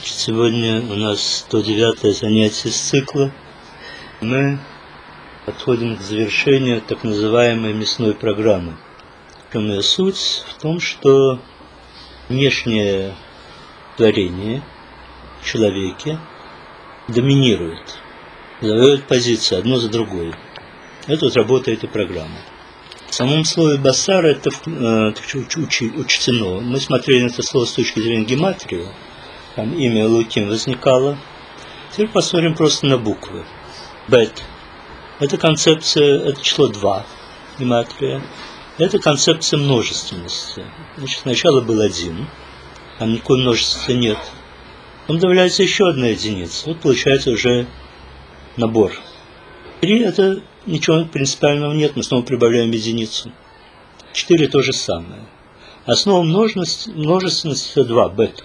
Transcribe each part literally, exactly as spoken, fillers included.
Сегодня у нас сто девятое занятие с цикла. Мы подходим к завершению так называемой мясной программы. В чем ее суть? В том, что внешнее творение в человеке доминирует, завоевывает позиции одно за другой. Это вот работает и программа. В самом слове басара это э, учтено. Мы смотрели на это слово с точки зрения гематрии. Там имя Луким возникало. Теперь посмотрим просто на буквы. Бет. Это концепция, это число два, гематрия. Это концепция множественности. Значит, сначала был один, там никакой множества нет. Потом добавляется еще одна единица. Вот получается уже набор. Три – это ничего принципиального нет, мы снова прибавляем единицу. Четыре – то же самое. Основа множественности, множественности – это два, бет.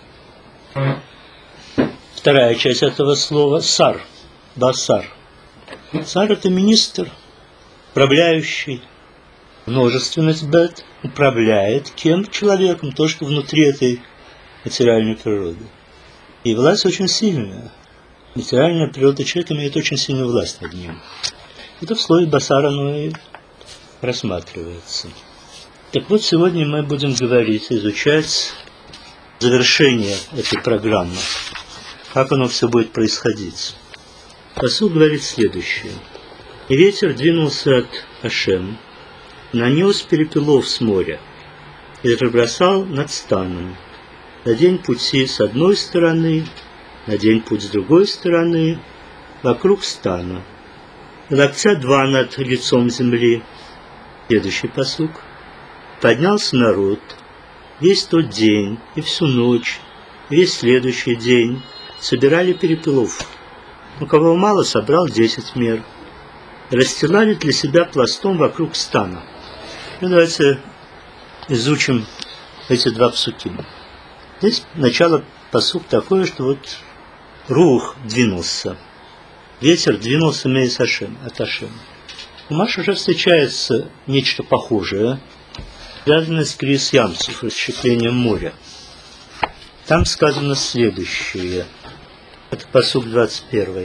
Вторая часть этого слова – сар, басар. Сар – это министр, управляющий. Множественность бет управляет кем? Человеком, то, что внутри этой материальной природы. И власть очень сильная. Материальная природа человека имеет очень сильную власть над ним. Это в слове басар оно и рассматривается. Так вот, сегодня мы будем говорить, изучать завершение этой программы. Как оно все будет происходить. Пасук говорит следующее. «И ветер двинулся от Ашем, нанес перепелов с моря и разбросал над станом. На день пути с одной стороны, на день путь с другой стороны, вокруг стана. Локтя два над лицом земли». Следующий пасук. «Поднялся народ весь тот день и всю ночь, весь следующий день собирали перепелов. У кого мало, собрал десять мер. Расстилали для себя пластом вокруг стана». Ну, давайте изучим эти два псуки. Здесь начало пасук такое, что вот рух двинулся. Ветер двинулся мейс Ашем, от Ашем. У Маш уже встречается нечто похожее, связанное с Крис Ямсов, расщеплением моря. Там сказано следующее. Это пасук двадцать первый.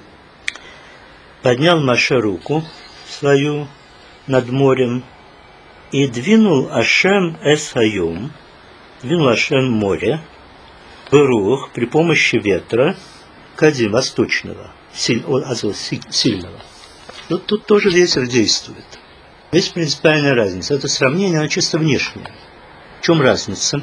«Поднял Моше руку свою над морем, и двинул Ашем эс хайом», двинул Ашем море, в рух при помощи ветра, кадим, восточного, силь, сильного. Вот тут тоже ветер действует. Есть принципиальная разница. Это сравнение, оно чисто внешнее. В чем разница?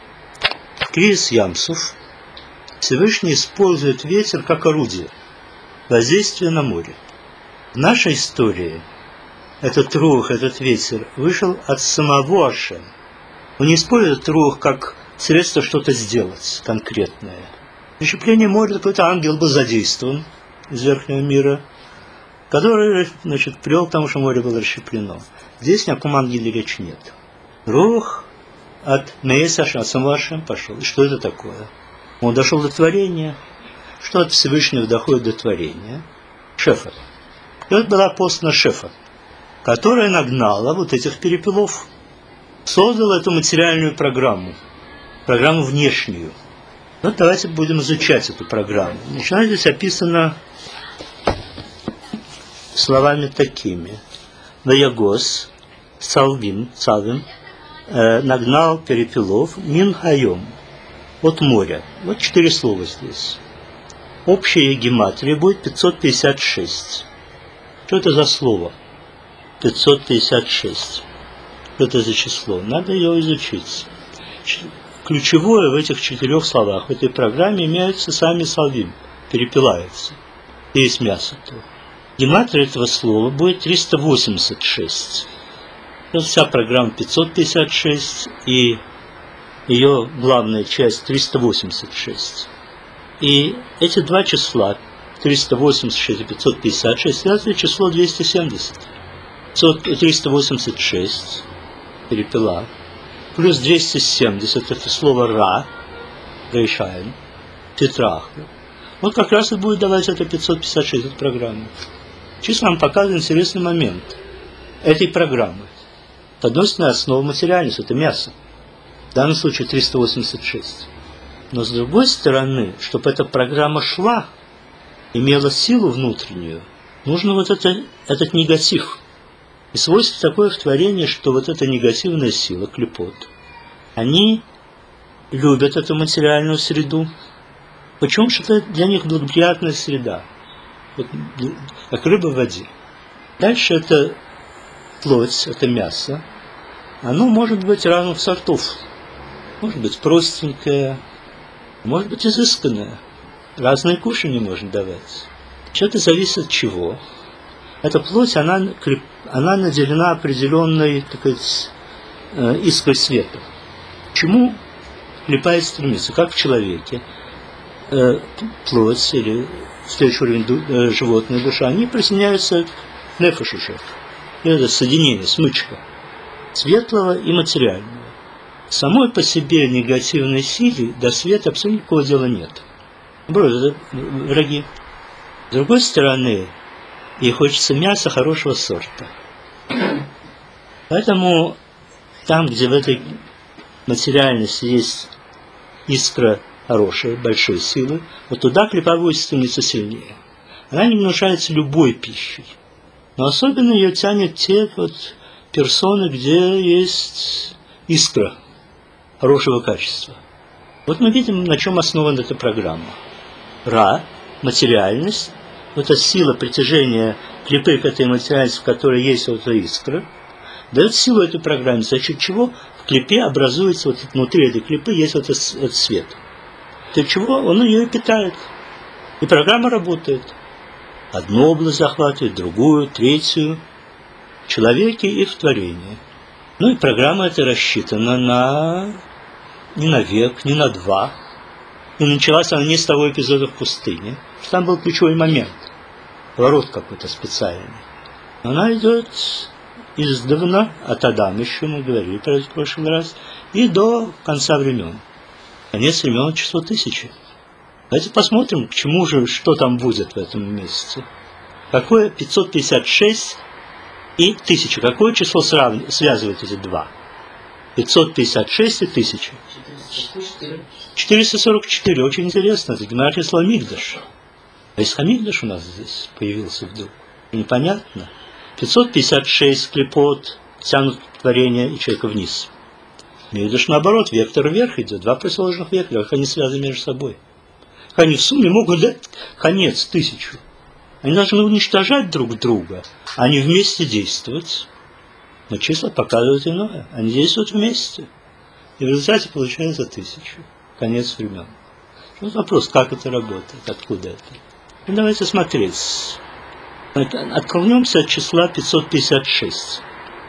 Крис Ямсов Всевышний использует ветер как орудие воздействия на море. В нашей истории этот рух, этот ветер вышел от самого Ашем. Он не использует рух как средство что-то сделать конкретное. Расщепление моря, какой-то ангел был задействован из верхнего мира, который, значит, привел к тому, что море было расщеплено. Здесь ни о каком ангеле речи нет. Рух от Меес Ашем, от самого Ашем пошел. И что это такое? Он дошел до творения. Что от Всевышнего доходит до творения? Шефа. И вот была послана Шефа, которая нагнала вот этих перепелов. Создала эту материальную программу. Программу внешнюю. Вот давайте будем изучать эту программу. Начиная здесь описано словами такими. Ваягос, Салвим, Салвим, э, нагнал перепелов мин хайом, от моря. Вот четыре слова здесь. Общая гематрия будет пятьсот пятьдесят шесть. Что это за слово? пятьсот пятьдесят шесть. Что это за число? Надо ее изучить. Ключевое в этих четырех словах, в этой программе имеются сами салвим, перепелаются. Есть мясо-то. Гематрия этого слова будет триста восемьдесят шесть. Вот вся программа пятьсот пятьдесят шесть и ее главная часть триста восемьдесят шесть. И эти два числа, триста восемьдесят шесть и пятьсот пятьдесят шесть, связывают число двести семьдесят. триста восемьдесят шесть, перепела, плюс двести семьдесят, это слово «ра», «рейшаем», «тетрахра». Вот как раз и будет давать это пятьсот пятьдесят шесть, эту программу. Чисто нам показывает интересный момент этой программы. Одной основа материальности – это мясо. В данном случае триста восемьдесят шесть. Но с другой стороны, чтобы эта программа шла, имела силу внутреннюю, нужно вот это, этот негатив. И свойство такое в творении, что вот эта негативная сила, клипот, они любят эту материальную среду. Почему? Что это для них благоприятная среда, вот, как рыба в воде. Дальше это плоть, это мясо. Оно может быть разных сортов. Может быть простенькое, может быть изысканное. Разные кушанья можно давать. Все это зависит от чего. Эта плоть, она, она наделена определенной, так сказать, искрой света. К чему клепает стремится? Как в человеке. Плоть или следующий уровень животная душа, они присоединяются к нефешу. Это соединение, смычка светлого и материального. Самой по себе негативной силе до света абсолютно никакого дела нет. Наоборот, это враги. С другой стороны, ей хочется мяса хорошего сорта. Поэтому там, где в этой материальности есть искра хорошей, большой силы, вот туда клепа будет стремиться сильнее. Она не внушается любой пищей. Но особенно ее тянет те вот персоны, где есть искра хорошего качества. Вот мы видим, на чем основана эта программа. Ра, материальность, вот эта сила притяжения клипы к этой материальности, в которой есть вот эта искра, дает силу этой программе, за счет чего в клипе образуется, вот внутри этой клипы есть вот этот, этот свет. Для чего он ее и питает. И программа работает. Одну область захватывает, другую, третью. В человеке и в творении. Ну и программа эта рассчитана на не на век, не на два. И началась она не с того эпизода в пустыне. Там был ключевой момент. Поворот какой-то специальный. Она идет издавна, от Адама еще мы говорили про это в прошлый раз, и до конца времен. Конец времен число тысячи. Давайте посмотрим, к чему же, что там будет в этом месяце. Какое пятьсот пятьдесят шесть и тысяча. Какое число срав... связывает эти два? пятьсот пятьдесят шесть и тысяча. четыреста сорок четыре. Очень интересно. Это Гемара число Мигдаш. А если Хамигдаш у нас здесь появился вдруг? Непонятно. пятьсот пятьдесят шесть клепот тянут творение и человека вниз. Мигдаш наоборот, вектор вверх идет. Два противоположных вектора, как они связаны между собой. Они в сумме могут дать конец тысячу. Они должны уничтожать друг друга, а не вместе действовать. Но числа показывают иное. Они действуют вместе. И в результате получается тысячу. Конец времен. Вот вопрос, как это работает, откуда это. Ну, давайте смотреть. Отклонемся от числа пятьсот пятьдесят шесть.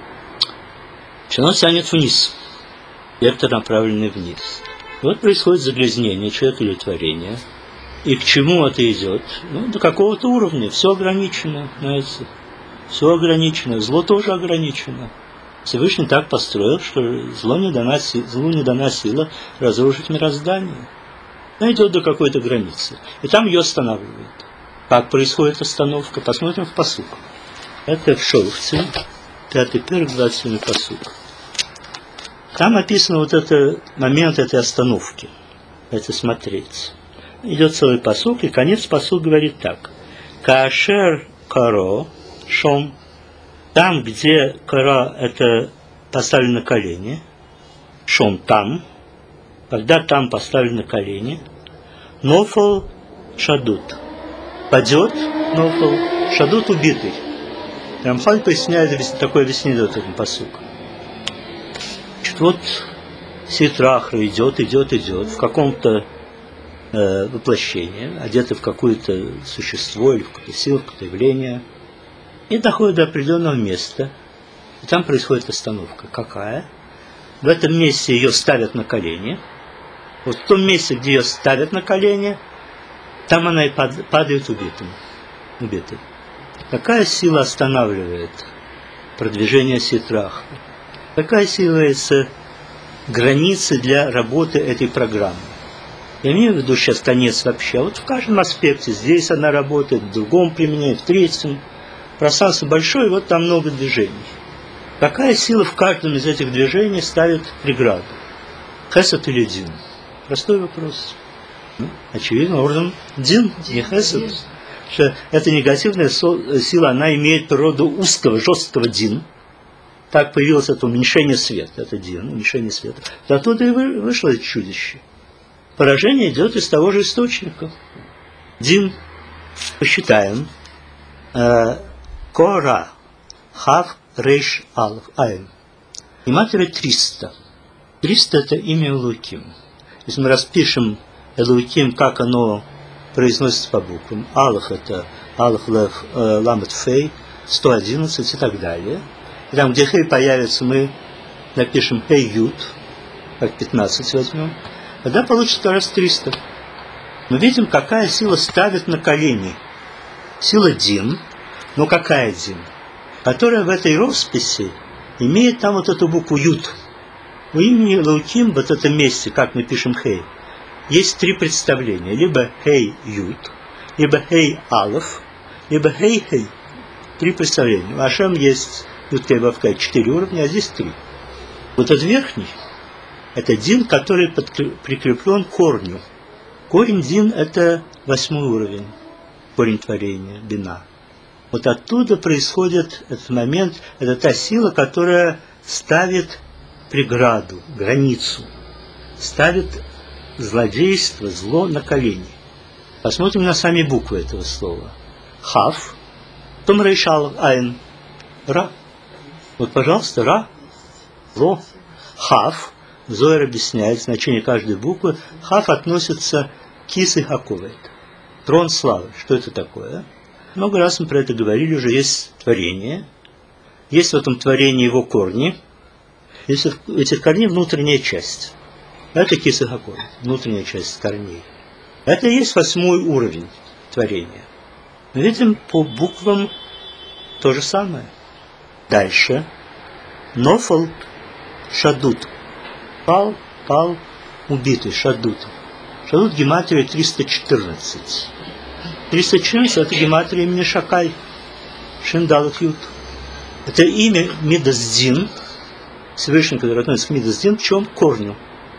Оно тянет вниз. Вектор направленный вниз. Вот происходит загрязнение человека или творения. И к чему это идет? Ну, до какого-то уровня. Все ограничено, знаете. Все ограничено. Зло тоже ограничено. Всевышний так построил, что зло не дана, злу не дана сила разрушить мироздание. Она идет до какой-то границы. И там ее останавливают. Как происходит остановка? Посмотрим в пасук. Это в Шолохте, пятый перек, двадцать седьмой пасук. Там описан вот этот момент этой остановки. Это смотреть. Идет целый пасук, и конец пасук говорит так. Каашер каро шом. Там, где кара это поставлено на колени. Шом там. Когда там поставлено на колени. Нофал шадут. Падет нофал шадут убитый. Рамхаль поясняет, такое объяснение дает этому пасуку. Вот Ситрахра идет, идет, идет в каком-то э, воплощении, одетый в какое-то существо или в какую-то силу, в какое-то явление, и доходит до определенного места, и там происходит остановка. Какая? В этом месте ее ставят на колени. Вот в том месте, где ее ставят на колени, там она и падает убитым. убитой. Какая сила останавливает продвижение Ситрахры? Какая сила является границы для работы этой программы? Я имею в виду сейчас конец вообще. Вот в каждом аспекте. Здесь она работает, в другом применении, в третьем. Пространство большое, вот там много движений. Какая сила в каждом из этих движений ставит преграду? Хесед или Дин? Простой вопрос. Ну, очевидным образом, дин, не хесед. Что эта негативная сила, она имеет природу узкого, жесткого дин. Так появилось это уменьшение света. Это дин, уменьшение света. Оттуда и вышло это чудище. Поражение идет из того же источника. Дин, посчитаем. Кора, хав, рейш, алф, айн. Гематрия триста. триста это имя Элоким. Если мы распишем Элоким, как оно произносится по буквам. Алф это алф, лев, э, ламет, фей, сто одиннадцать и так далее. И там, где хей появится, мы напишем хей ют, как пятнадцать возьмем. Тогда получится как раз триста. Мы видим, какая сила ставит на колени. Сила дин. Но какая дин? Которая в этой росписи имеет там вот эту букву ют. У имени Элоким в этом месте, как мы пишем хей, есть три представления. Либо хей ют, либо хей алф, либо хей хей. Три представления. У Ашем есть ют кей вав кей, четыре уровня, а здесь три. Вот этот верхний, это дин, который прикреплен к корню. Корень дин это восьмой уровень. Корень творения, бина. Вот оттуда происходит этот момент, это та сила, которая ставит преграду, границу, ставит злодейство, зло на колени. Посмотрим на сами буквы этого слова. Хав, потом рейшал, айн, ра. Вот, пожалуйста, ра, зло. Хав, Зоэр объясняет значение каждой буквы. Хав относится к Кис и Хаковет. Трон славы. Что это такое? Много раз мы про это говорили, уже есть творение. Есть в этом творении его корни. Есть в этих корней внутренняя часть. Это Кис и Хаковет, внутренняя часть корней. Это и есть восьмой уровень творения. Мы видим по буквам то же самое. Дальше. Нофал Шадут. Пал, пал, убитый, Шадут. Шадут гематрия триста четырнадцать. триста четырнадцать это гематрия имени Шакай. Шиндалат Ют. Это имя Мидасдин, Всевышний, который относится к Мидасдин, в чем? К корню,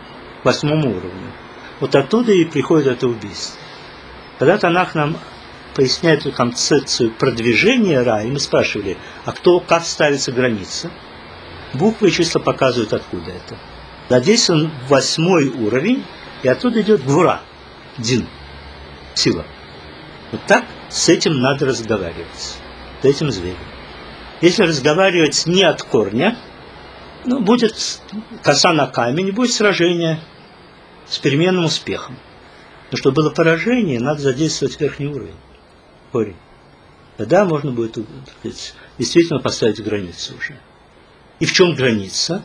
к восьмому уровню. Вот оттуда и приходит это убийство. Когда Танах нам поясняет эту концепцию продвижения рая, и мы спрашивали, а кто, как ставится граница? Буквы и числа показывают, откуда это. Задействован восьмой уровень, и оттуда идет гвура, дин, сила. Вот так с этим надо разговаривать, с этим зверем. Если разговаривать не от корня, ну, будет коса на камень, будет сражение с переменным успехом. Но чтобы было поражение, надо задействовать верхний уровень, корень. Тогда можно будет, так сказать, действительно поставить границу уже. И в чем граница?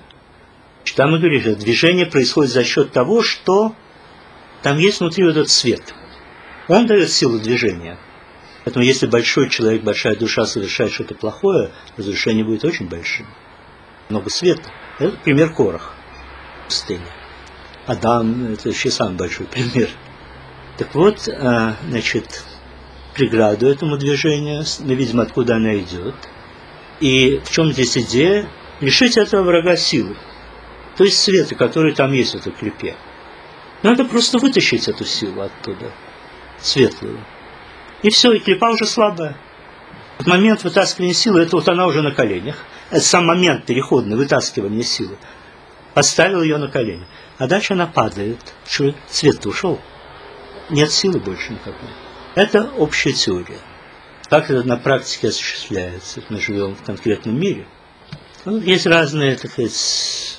Там мы говорили, что движение происходит за счет того, что там есть внутри вот этот свет. Он дает силу движения. Поэтому если большой человек, большая душа совершает что-то плохое, разрушение будет очень большим. Много света. Это пример Корах в пустыне. Адам – это еще самый большой пример. Так вот, значит, преграду этому движению, мы видим, откуда она идет. И в чем здесь идея? Лишить этого врага силы. То есть света, который там есть в этой клепе. Надо просто вытащить эту силу оттуда, светлую. И все, и клепа уже слабая. В момент вытаскивания силы, это вот она уже на коленях. Это сам момент переходный, вытаскивания силы. Поставил ее на колени. А дальше она падает. Что свет-то ушел. Нет силы больше никакой. Это общая теория. Как это на практике осуществляется? Мы живем в конкретном мире. Ну, есть разные, так сказать,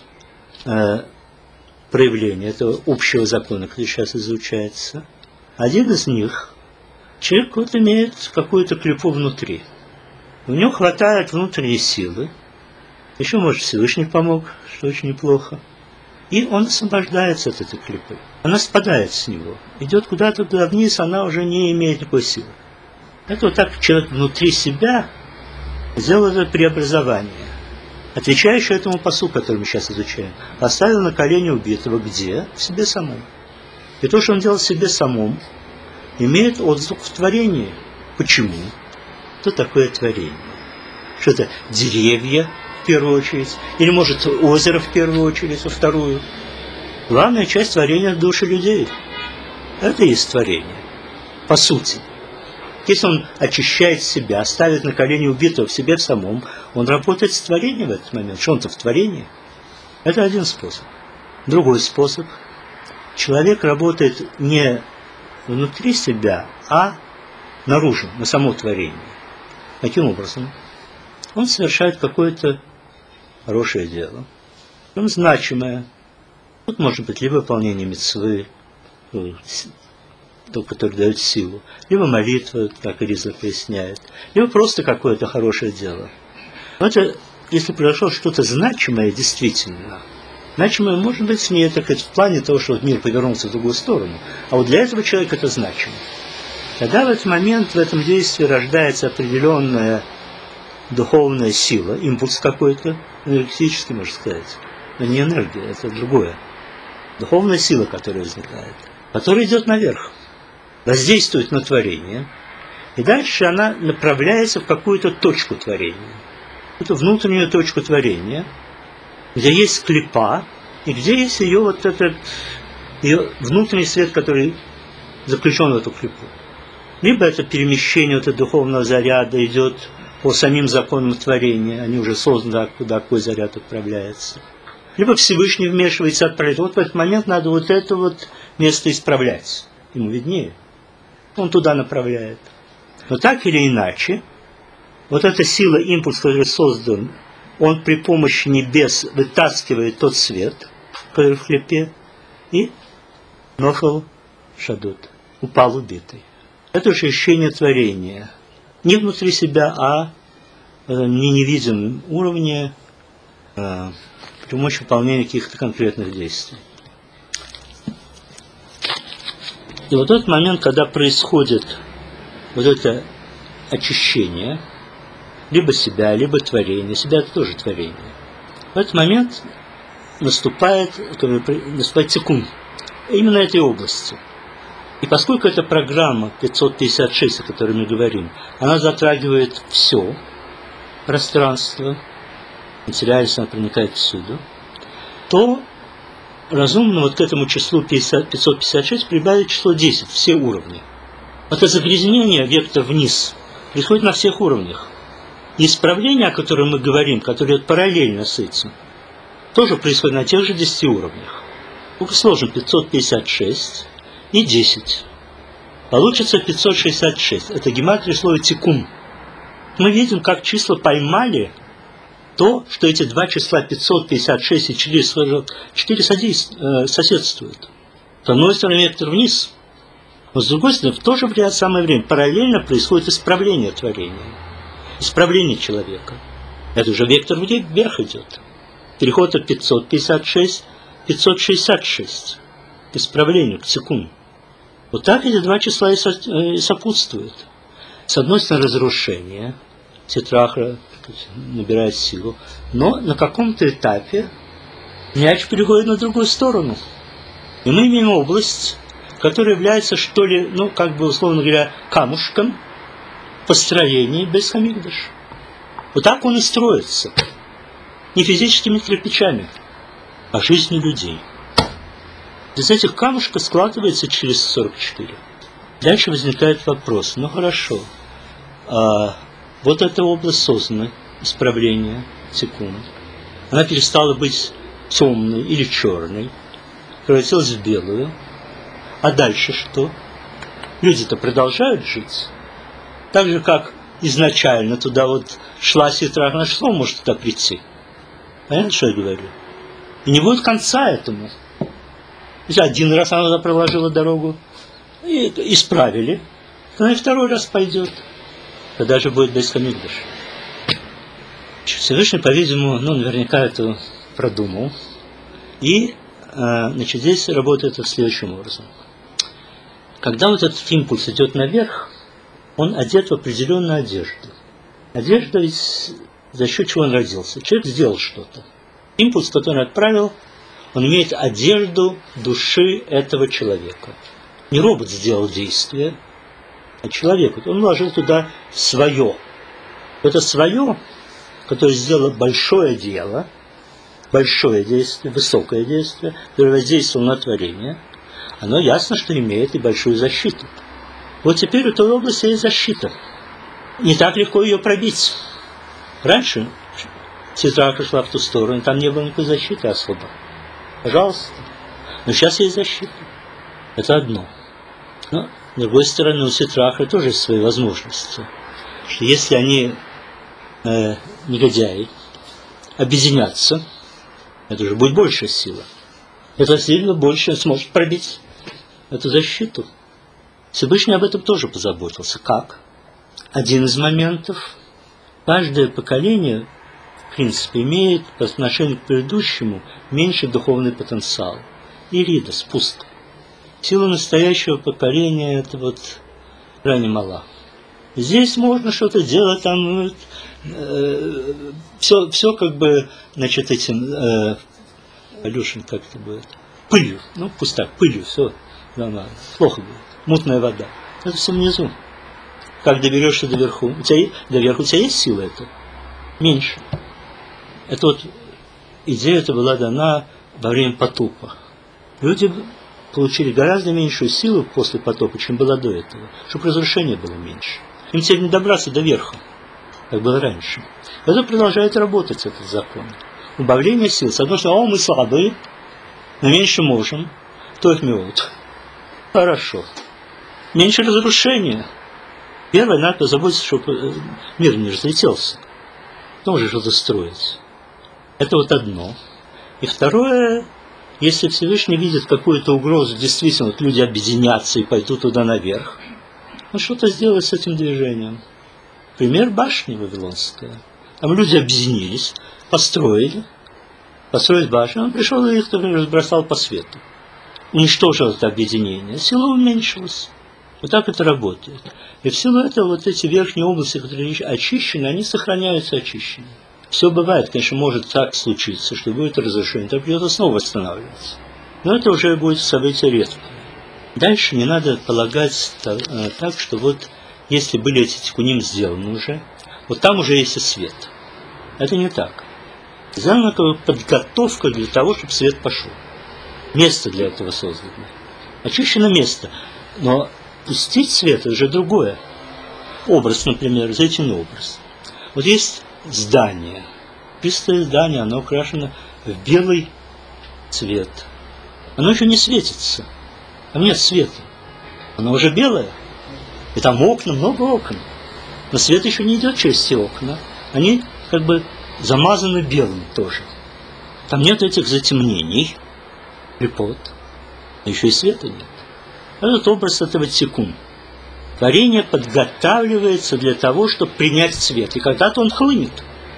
проявления этого общего закона, который сейчас изучается. Один из них, человек вот имеет какую-то клепу внутри. У него хватает внутренней силы. Еще, может, Всевышний помог, что очень неплохо. И он освобождается от этой клепы. Она спадает с него. Идет куда-то туда вниз, она уже не имеет никакой силы. Это вот так человек внутри себя сделал это преобразование, отвечающее этому пасу, который мы сейчас изучаем. Поставил на колени убитого где? В себе самом. И то, что он делал в себе самом, имеет отзвук в творении. Почему? Что такое творение? Что это деревья в первую очередь? Или, может, озеро в первую очередь, во вторую? Главная часть творения – души людей. Это и есть творение, по сути. Если он очищает себя, ставит на колени убитого в себе в самом, он работает с творением в этот момент, что он-то в творении. Это один способ. Другой способ. Человек работает не внутри себя, а наружу, на само творение. Каким образом? Он совершает какое-то хорошее дело, он значимое. Тут может быть либо выполнение мицвы, то, которое дает силу, либо молитва, как Риза поясняет, либо просто какое-то хорошее дело. Но это, если произошло что-то значимое, действительно, значимое может быть не так в плане того, что мир повернулся в другую сторону, а вот для этого человека это значимо. Тогда в этот момент, в этом действии рождается определенная духовная сила, импульс какой-то, энергетический, можно сказать. Но не энергия, это другое. Духовная сила, которая возникает, которая идет наверх, воздействует на творение, и дальше она направляется в какую-то точку творения, эту внутреннюю точку творения, где есть клипа, и где есть ее вот этот, ее внутренний свет, который заключен в эту клипу. Либо это перемещение вот этого духовного заряда идет по самим законам творения, они уже созданы, куда какой заряд отправляется. Либо Всевышний вмешивается и отправляет. Вот в этот момент надо вот это вот место исправлять. Ему виднее. Он туда направляет. Но так или иначе, вот эта сила, импульс, который создан, он при помощи небес вытаскивает тот свет, который в хлебе, и нофал шадут, упал убитый. Это же ощущение творения. Не внутри себя, а на невидимом уровне, а, при помощи выполнения каких-то конкретных действий. И вот этот момент, когда происходит вот это очищение, либо себя, либо творение, себя это тоже творение, в этот момент наступает, наступает секунд, именно этой области. И поскольку эта программа пятьсот пятьдесят шесть, о которой мы говорим, она затрагивает все пространство, материальность, она проникает всюду, то разумно вот к этому числу пятьсот пятьдесят шесть прибавить число десять, все уровни. Это загрязнение, вектор вниз, происходит на всех уровнях. И исправление, о котором мы говорим, которое параллельно с этим, тоже происходит на тех же десяти уровнях. Только сложим пятьсот пятьдесят шесть и десять. Получится пятьсот шестьдесят шесть. Это гематрия слова тикун. Мы видим, как числа поймали то, что эти два числа пятьсот пятьдесят шесть и четыре соседствуют. С одной стороны вектор вниз, но с другой стороны в то же время, самое время параллельно происходит исправление творения, исправление человека. Это уже вектор вверх идет. Переход от пятьсот пятьдесят шесть к пятьсот шестьдесят шесть. К исправлению, к тикуну. Вот так эти два числа и сопутствуют. С одной стороны разрушение, ситрахра набирает силу, но на каком-то этапе мяч переходит на другую сторону. И мы имеем область, которая является, что ли, ну, как бы, условно говоря, камушком построения без хамикдаш. Вот так он и строится. Не физическими кирпичами, а жизнью людей. Из этих камушков складывается через сорок четыре. Дальше возникает вопрос, ну хорошо, а вот эта область создана, исправление секунд. Она перестала быть темной или черной, превратилась в белую. А дальше что? Люди-то продолжают жить. Так же, как изначально туда вот шла ситра, на что может туда прийти? Понятно, что я говорю? И не будет конца этому. Один раз она туда проложила дорогу, и исправили. Она и второй раз пойдет. Тогда же будет без хамикдаш. Всевышний, по-видимому, ну, наверняка это продумал. И, значит, здесь работает это следующим образом. Когда вот этот импульс идет наверх, он одет в определенную одежду. Одежда ведь за счет чего он родился. Человек сделал что-то. Импульс, который он отправил, он имеет одежду души этого человека. Не робот сделал действие, а человек. Он вложил туда свое. Это свое, которое сделало большое дело, большое действие, высокое действие, которое воздействовало на творение, оно ясно, что имеет и большую защиту. Вот теперь у той области есть защита. Не так легко ее пробить. Раньше Ситраха шла в ту сторону, там не было никакой защиты особо. Пожалуйста. Но сейчас есть защита. Это одно. Но, с другой стороны, у Ситрахи тоже есть свои возможности. Что если они, э, негодяи, объединятся, это уже будет большая сила. Это сильно больше сможет пробить эту защиту. Всевышний об этом тоже позаботился. Как? Один из моментов. Каждое поколение, в принципе, имеет по отношению к предыдущему меньший духовный потенциал. Ирида, спуск. Сила настоящего поколения это вот крайне мала. Здесь можно что-то делать, там э, все, все как бы, значит, этим, э, Алешин, как это будет, пылью, ну пусть так, пылью, все нормально, плохо будет, мутная вода. Это все внизу. Как доберешься до верху? У тебя, до верху у тебя есть сила это? Меньше. Это вот идея эта была дана во время потопа. Люди получили гораздо меньшую силу после потопа, чем было до этого, чтобы разрушение было меньше. Им теперь не добраться до верха, как было раньше. Это продолжает работать, этот закон. Убавление сил. С одной стороны, о, мы слабые, но меньше можем, то их миот. Хорошо. Меньше разрушения. Первое, надо позаботиться, чтобы мир не разлетелся. Потом же что-то строить. Это вот одно. И второе, если Всевышний видит какую-то угрозу, действительно, вот люди объединятся и пойдут туда наверх, ну что-то сделать с этим движением. Пример башни Вавилонская. Там люди объединились, построили, построили башню, он пришел и их разбросал по свету. Уничтожил это объединение, сила уменьшилась. Вот так это работает. И в силу этого вот эти верхние области, которые очищены, они сохраняются очищенными. Все бывает, конечно, может так случиться, что будет разрушение, то придется снова восстанавливаться. Но это уже будет событие редкое. Дальше не надо полагать так, что вот если были эти тикуним сделаны уже, вот там уже есть и свет. Это не так. Сделана подготовка для того, чтобы свет пошел. Место для этого создано. Очищено место. Но пустить свет – это уже другое. Образ, например, зайчиный образ. Вот есть здание. Чистое здание, оно украшено в белый цвет. Оно еще не светится. Там нет света. Оно уже белое. И там окна, много окон. Но свет еще не идет через все окна. Они как бы замазаны белым тоже. Там нет этих затемнений, лепот. Но еще и света нет. Этот образ этого тикун. Творение подготавливается для того, чтобы принять свет. И когда-то он хлынет.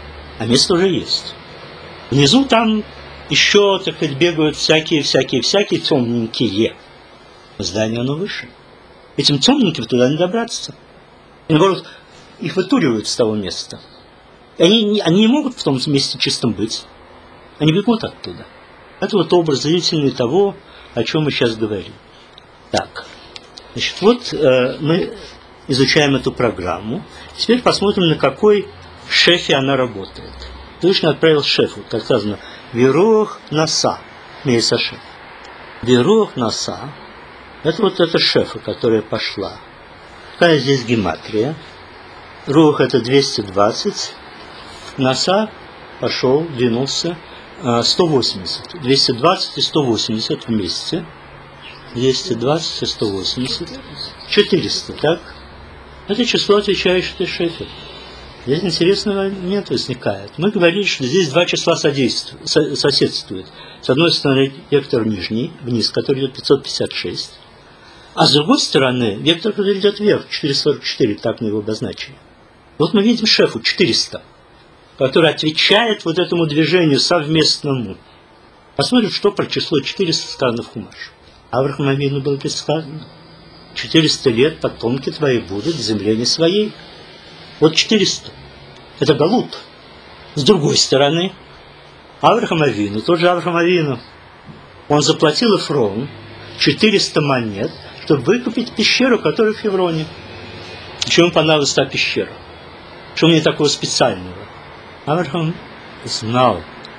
А место уже есть. Внизу там еще, так сказать, бегают всякие, всякие, всякие темненькие. Здание оно выше. Этим темненьким туда не добраться. И наоборот, их вытуривают с того места. И они, они не могут в том месте чистом быть. Они бегут оттуда. Это вот образ зрительный того, о чем мы сейчас говорим. Так, значит, вот э, мы изучаем эту программу. Теперь посмотрим, на какой шефе она работает. Всевышний отправил шефу, как сказано, Вирух Наса, Мейсашем. Вирух Наса, это вот эта шефа, которая пошла. Какая здесь гематрия? Рух это двести двадцать, Наса пошел, двинулся, сто восемьдесят. двести двадцать и сто восемьдесят вместе. двести двадцать и сто восемьдесят. четыреста, так? Это число, отвечающее этой шефе. Здесь интересный момент возникает. Мы говорили, что здесь два числа соседствуют. С одной стороны, вектор нижний, вниз, который идет пятьсот пятьдесят шесть. А с другой стороны, вектор, который идет вверх, четыреста сорок четыре, так мы его обозначили. Вот мы видим шефу четыреста, который отвечает вот этому движению совместному. Посмотрим, что про число четыреста сказано в Хумаш. Аврааму Авину было предсказано. четыреста лет потомки твои будут в земле не своей. Вот четыреста. Это галут. С другой стороны, Авраам Авину, тот же Авраам Авину, он заплатил Эфрону четыреста монет, чтобы выкупить пещеру, которая в Хевроне. Почему понадобилась та пещера? Что мне такого специального? Авраам знал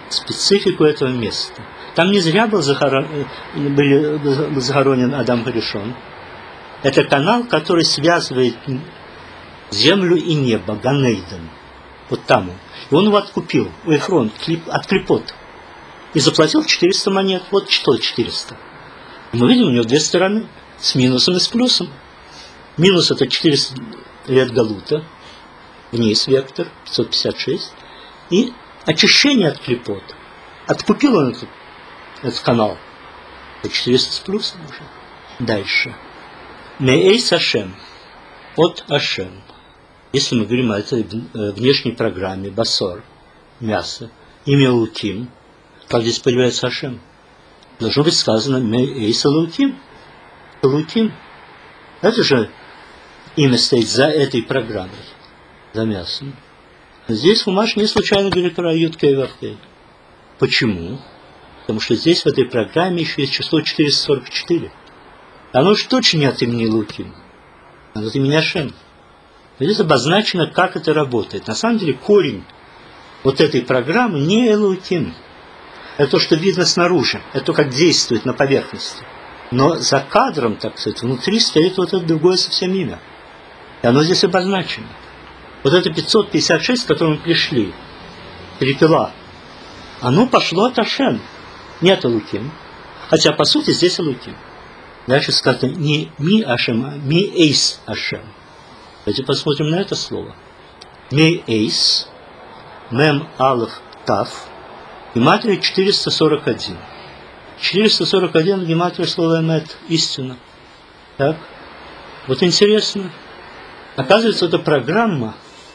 специфику этого места. Там не зря был захорон... были... был захоронен Адам Гаришон. Это канал, который связывает землю и небо, Ганейден. Вот там он. И он его откупил у Эфрон от клипот. И заплатил четыреста монет. Вот что четыреста. Мы видим, у него две стороны. С минусом и с плюсом. Минус это четыреста лет галута. Вниз вектор, пятьсот пятьдесят шесть. И очищение от клипот. Откупил он этот, этот канал. Это четыреста с плюсом уже. Дальше. Меэйс Ашем. От Ашем. Если мы говорим о этой внешней программе, басор, мясо, имя Луким, как здесь появляется Ашем? Должно быть сказано Меэйс Луким. Луким. Это же имя стоит за этой программой, за мясом. Здесь Хумаш не случайно говорит про Юткей Варкей. Почему? Потому что здесь в этой программе еще есть число четыреста сорок четыре. Оно уж точно не от имени Луким. Оно от имени Ашем. Здесь обозначено, как это работает. На самом деле корень вот этой программы не Элоким. Это то, что видно снаружи. Это то, как действует на поверхности. Но за кадром, так сказать, внутри стоит вот это другое совсем имя. И оно здесь обозначено. Вот это пятьсот пятьдесят шесть, к которому мы пришли, перепела, оно пошло от Ашем. Не от Элоким. Хотя, по сути, здесь Элоким. Дальше сказано не ми Ашем, а ми эйс Ашем. Давайте посмотрим на это слово. Ми эйс, мем алеф тав, гематрия четыреста сорок один. четыреста сорок один гематрия слова эмет, истина. Так, вот интересно. Оказывается, эта программа,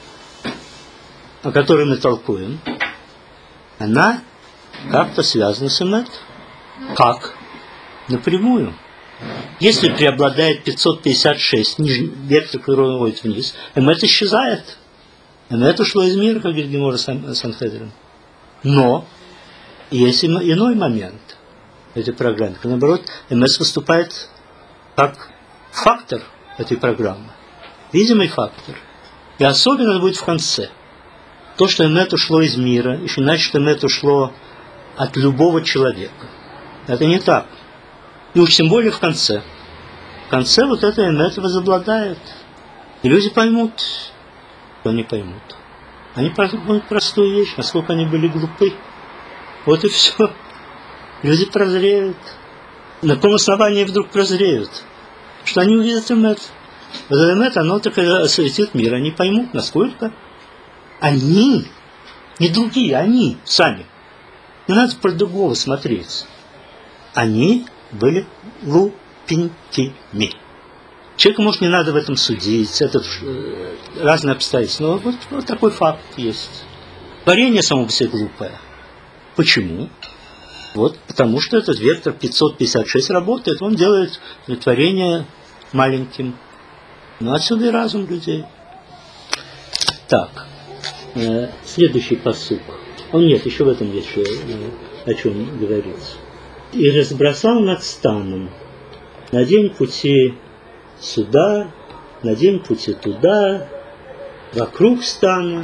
о которой мы толкуем, она как-то связана с эмет. Как? Напрямую. Если преобладает пятьсот пятьдесят шесть, нижний вектор, который уходит вниз, эмет исчезает. Эмет ушло из мира, как говорит Гемора Санхедрин. Но есть иной момент в этой программе. Наоборот, эмет выступает как фактор этой программы. Видимый фактор. И особенно это будет в конце. То, что эмет ушло из мира, еще значит, эмет ушло от любого человека. Это не так. И уж тем более в конце. В конце вот это эмет возобладает. И люди поймут, что они поймут. Они поймут простую вещь, насколько они были глупы. Вот и все. Люди прозреют. На каком основании вдруг прозреют? Что они увидят эмет. Вот это эмет, оно так осветит мир. Они поймут, насколько они, не другие, они сами. Не надо про другого смотреть. Они были глупенькими. Человеку, может, не надо в этом судить, это э, разные обстоятельства, но вот, вот такой факт есть. Творение само по себе глупое. Почему? Вот потому что этот вектор пятьсот пятьдесят шесть работает, он делает творение маленьким. Ну, отсюда и разум людей. Так, э, следующий пасук. О, нет, еще в этом есть что, э, о чем говорится. И разбросал над станом на день пути сюда, на день пути туда, вокруг стана.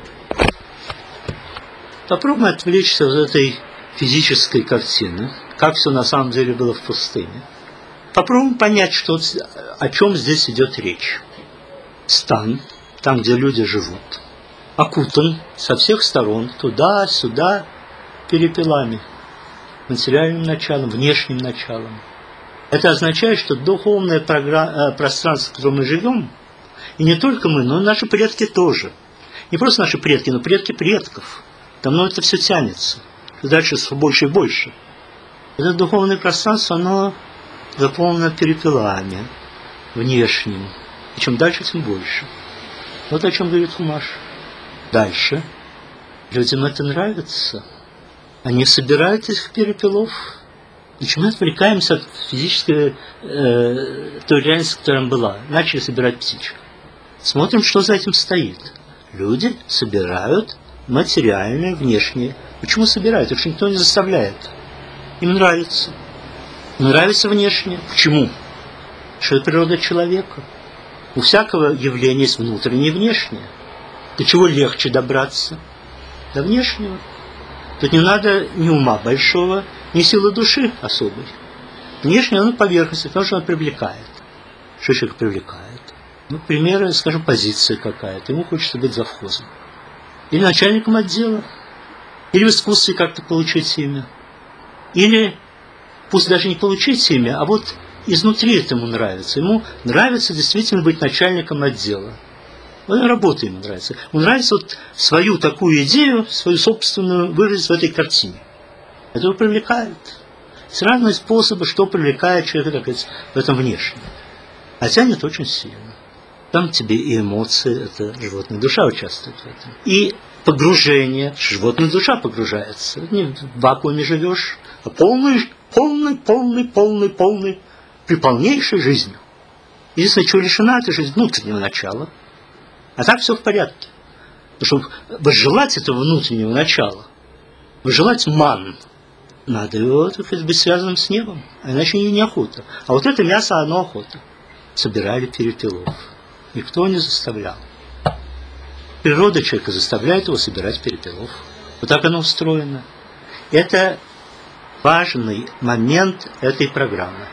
Попробуем отвлечься от этой физической картины, как все на самом деле было в пустыне. Попробуем понять, что, о чем здесь идет речь. Стан, там, где люди живут, окутан со всех сторон, туда-сюда, перепелами. Материальным началом, внешним началом. Это означает, что духовное програ... пространство, в котором мы живем, и не только мы, но и наши предки тоже. Не просто наши предки, но предки предков. Давно это все тянется. Дальше все больше и больше. Это духовное пространство, оно заполнено перепелами, внешним. И чем дальше, тем больше. Вот о чем говорит Хумаш. Дальше. Людям это нравится. Они собирают этих перепелов. Почему мы отвлекаемся от физической э, той реальности, которая была? Начали собирать птичек. Смотрим, что за этим стоит. Люди собирают материальное, внешнее. Почему собирают? Потому что никто не заставляет. Им нравится. Им нравится внешнее. Почему? Что это природа человека. У всякого явления есть внутреннее и внешнее. До чего легче добраться? До внешнего. Тут не надо ни ума большого, ни силы души особой. Внешне он поверхностный, потому что он привлекает. Что человек привлекает? Ну, к примеру, скажем, позиция какая-то. Ему хочется быть завхозом. Или начальником отдела. Или в искусстве как-то получить имя. Или, пусть даже не получить имя, а вот изнутри это ему нравится. Ему нравится действительно быть начальником отдела. Вот работа ему нравится. Ему нравится вот свою такую идею, свою собственную выразить в этой картине. Это его привлекает. Есть разные способы, что привлекает человека, так сказать, в этом внешнем. А тянет очень сильно. Там тебе и эмоции, это животная душа участвует в этом. И погружение, животная душа погружается. Не в вакууме живешь, а полный, полный, полный, полный, полный, при полнейшей жизнью. Единственное, чего лишена, это жизнь внутреннего начала. А так все в порядке. Потому что возжелать этого внутреннего начала, возжелать ман, надо его, так сказать, быть связанным с небом. А иначе не охота. А вот это мясо, оно охота. Собирали перепелов. Никто не заставлял. Природа человека заставляет его собирать перепелов. Вот так оно устроено. Это важный момент этой программы.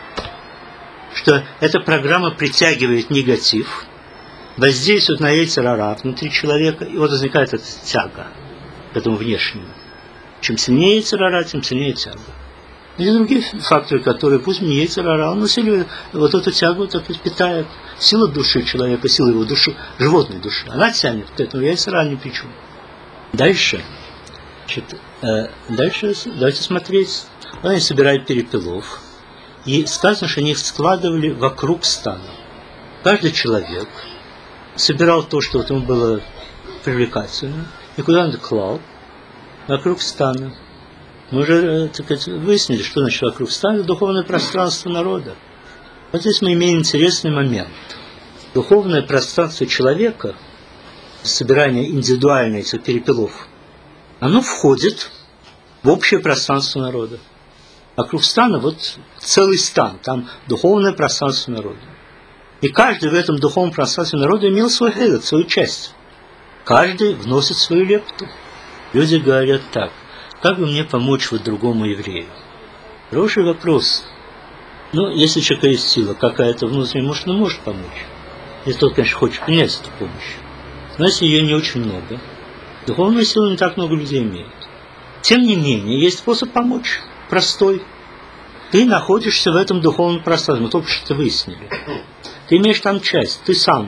Что эта программа притягивает негатив, воздействует на яйцерара внутри человека, и вот возникает эта тяга к этому внешнему. Чем сильнее яйцерара, тем сильнее тяга. И другие факторы, которые, пусть не яйцерара, он усиливает вот эту тягу, так и питает. Сила души человека, сила его души, животной души, она тянет к этому, яйцерара ни при чем. Дальше, значит, э, дальше давайте смотреть. Они собирают перепелов, и сказано, что они их складывали вокруг стана. Каждый человек собирал то, что вот ему было привлекательно, и куда он клал? Вокруг стана. Мы уже, так сказать, выяснили, что значит вокруг стана духовное пространство народа. Вот здесь мы имеем интересный момент. Духовное пространство человека, собирание индивидуальных этих перепелов, оно входит в общее пространство народа. Вокруг стана вот целый стан, там духовное пространство народа. И каждый в этом духовном пространстве народа имел свой хедет, свою часть. Каждый вносит свою лепту. Люди говорят так: как бы мне помочь вот другому еврею? Хороший вопрос. Ну, если у человека есть сила какая-то внутренняя, может, он может помочь. Если тот, конечно, хочет принять эту помощь. Но если ее не очень много, духовную силу не так много людей имеет. Тем не менее, есть способ помочь. Простой. Ты находишься в этом духовном пространстве. Мы только что это выяснили. Ты имеешь там часть. Ты сам.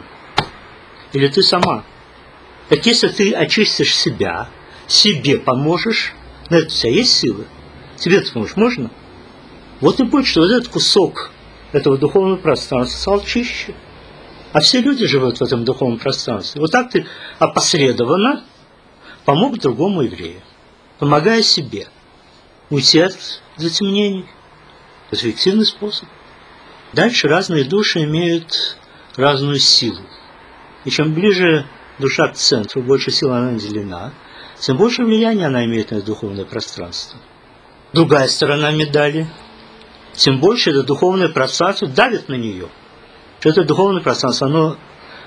Или ты сама. Так если ты очистишь себя, себе поможешь, на это у тебя есть силы? Тебе ты поможешь, можно? Вот и будет, что вот этот кусок этого духовного пространства стал чище. А все люди живут в этом духовном пространстве. Вот так ты опосредованно помог другому еврею, помогая себе уйти от затемнений. Это эффективный способ. Дальше разные души имеют разную силу. И чем ближе душа к центру, больше силы она наделена, тем больше влияния она имеет на духовное пространство. Другая сторона медали, тем больше это духовное пространство давит на нее. Что это духовное пространство, оно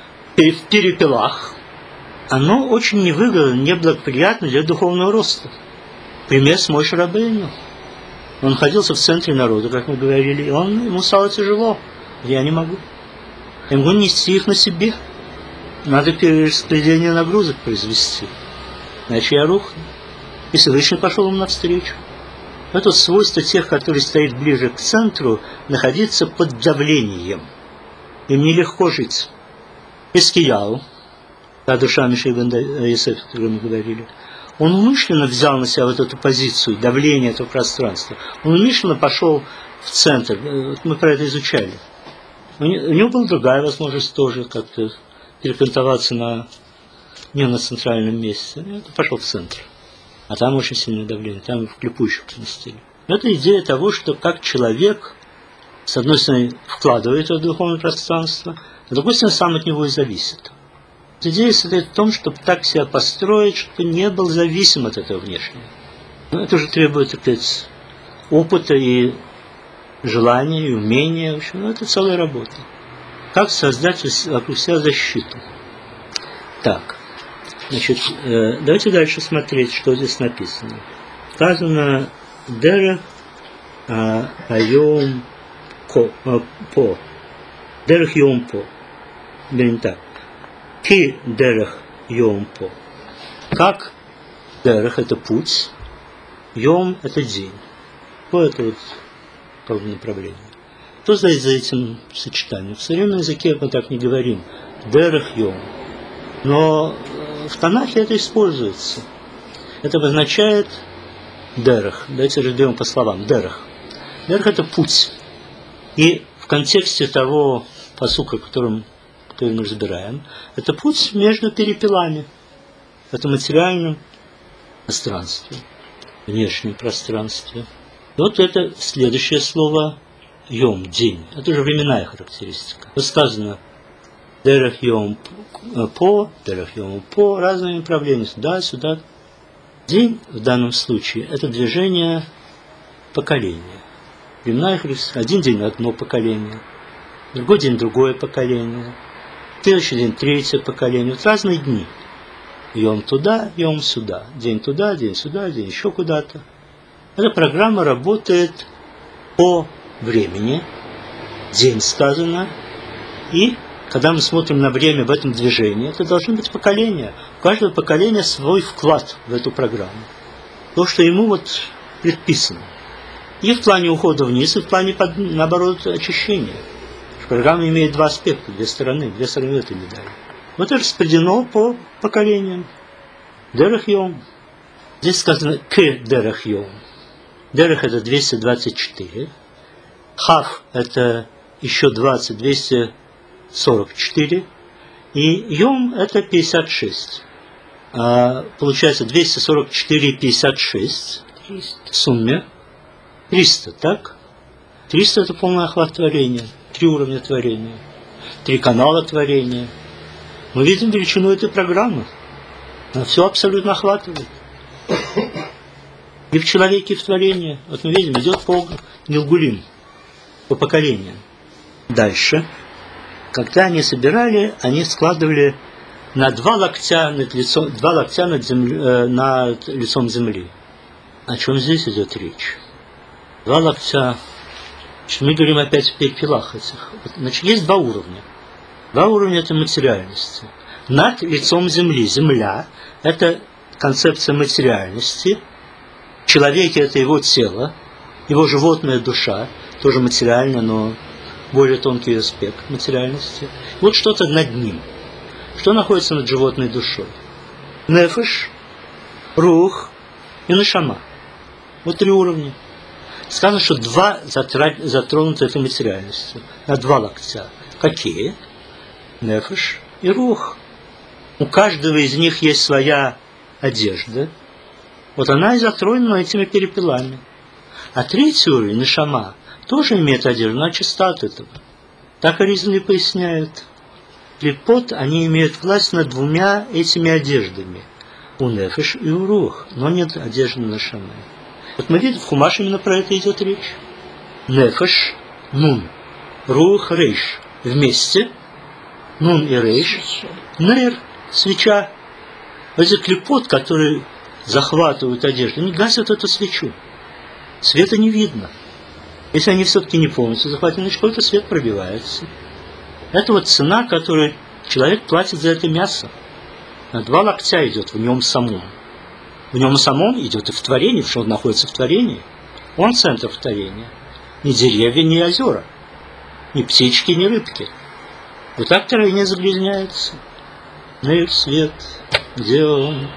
в перепелах, оно очень невыгодно, неблагоприятно для духовного роста. Пример с Моше Рабейну. Он находился в центре народа, как мы говорили, и он, ему стало тяжело. Я не могу. Я могу нести их на себе. Надо перераспределение нагрузок произвести. Иначе я рухну. И Всевышний пошел ему навстречу. Это свойство тех, которые стоят ближе к центру, находиться под давлением. Им нелегко жить. Искияу, та душа Миши бен Йосеф, о которой мы говорили, он умышленно взял на себя вот эту позицию, давление этого пространства. Он умышленно пошел в центр. Мы про это изучали. У него была другая возможность тоже как-то перекантоваться на, не на центральном месте. Он пошел в центр. А там очень сильное давление, там в клепу еще поместили. Это идея того, что как человек, с одной стороны, вкладывает в духовное пространство, с другой стороны, сам от него и зависит. Идея состоит в том, чтобы так себя построить, чтобы не был зависим от этого внешнего. Но это уже требует, так сказать, опыта и желания, и умения. В общем, ну, это целая работа. Как создать вокруг себя защиту. Так, значит, давайте дальше смотреть, что здесь написано. Сказано дерех айом по. Дерех йом по. Блин, так. Ки дерех йом по. Как дерех — это путь, йом — это день. По — это вот как бы направление. Что стоит за этим сочетанием? В современном языке мы так не говорим. Дерех йом. Но в Танахе это используется. Это обозначает дерех. Давайте разберем по словам. Дерех. Дерех — это путь. И в контексте того пасука, которым, который мы разбираем, это путь между перепелами. Это материальном пространстве, внешнем пространстве. И вот это следующее слово йом, день. Это уже временная характеристика. Вот сказано дерех йом по, дерех йом по, разными направлениями, сюда, сюда. День в данном случае – это движение поколения. Временная характеристика. Один день – одно поколение, другой день – другое поколение, следующий день – третье поколение. Вот разные дни. Йом туда, йом сюда. День туда, день сюда, день еще куда-то. Эта программа работает по времени. День сказано. И когда мы смотрим на время в этом движении, это должно быть поколение. У каждого поколения свой вклад в эту программу. То, что ему вот предписано. И в плане ухода вниз, и в плане, наоборот, очищения. Программа имеет два аспекта, две стороны, две стороны этой медали. Вот это распределено по поколениям. Дерех йом. Здесь сказано к дерех йом. Дерех — это двести двадцать четыре. Хав — это еще двадцать, двести сорок четыре. И йом — это пятьдесят шесть. А, получается двести сорок четыре и пятьдесят шесть. В сумме триста, так? триста — это полный охват творения. Три уровня творения. Три канала творения. Мы видим величину этой программы. Она все абсолютно охватывает. И в человеке, и в творении. Вот мы видим, идет по Нилгулим, по поколениям. Дальше. Когда они собирали, они складывали на два локтя над лицом, два локтя над, земле, э, над лицом земли. О чем здесь идет речь? Два локтя. Значит, мы говорим опять о перепелах этих. Значит, есть два уровня. Два уровня – это материальности. Над лицом земли. Земля – это концепция материальности. Человек – это его тело, его животная душа, тоже материальная, но более тонкий аспект материальности. Вот что-то над ним. Что находится над животной душой? Нефеш, рух и нешама. Вот три уровня. Сказано, что два затронуты этой материальностью. На два локтя. Какие? Нефеш и рух. У каждого из них есть своя одежда. Вот она и затронена этими перепелами. А третий уровень, нешама, тоже имеет одежду, но чиста от этого. Так Аризали поясняют. Клипот, они имеют власть над двумя этими одеждами. У нефеш и у рух. Но нет одежды на нешама. Вот мы видим, в Хумаше именно про это идет речь. Нефеш, нун, рух, рейш. Вместе. Нун и рейш. Нер, свеча. Этот клипот, который захватывают одежду, они гасят эту свечу. Света не видно. Если они все-таки не полностью захватывают, какой-то свет пробивается. Это вот цена, которую человек платит за это мясо. На два локтя идет в нем самом. В нем самом идет и в творении, потому что он находится в творении. Он центр творения. Ни деревья, ни озера. Ни птички, ни рыбки. Вот так творение загрязняется. Мир, свет, где он?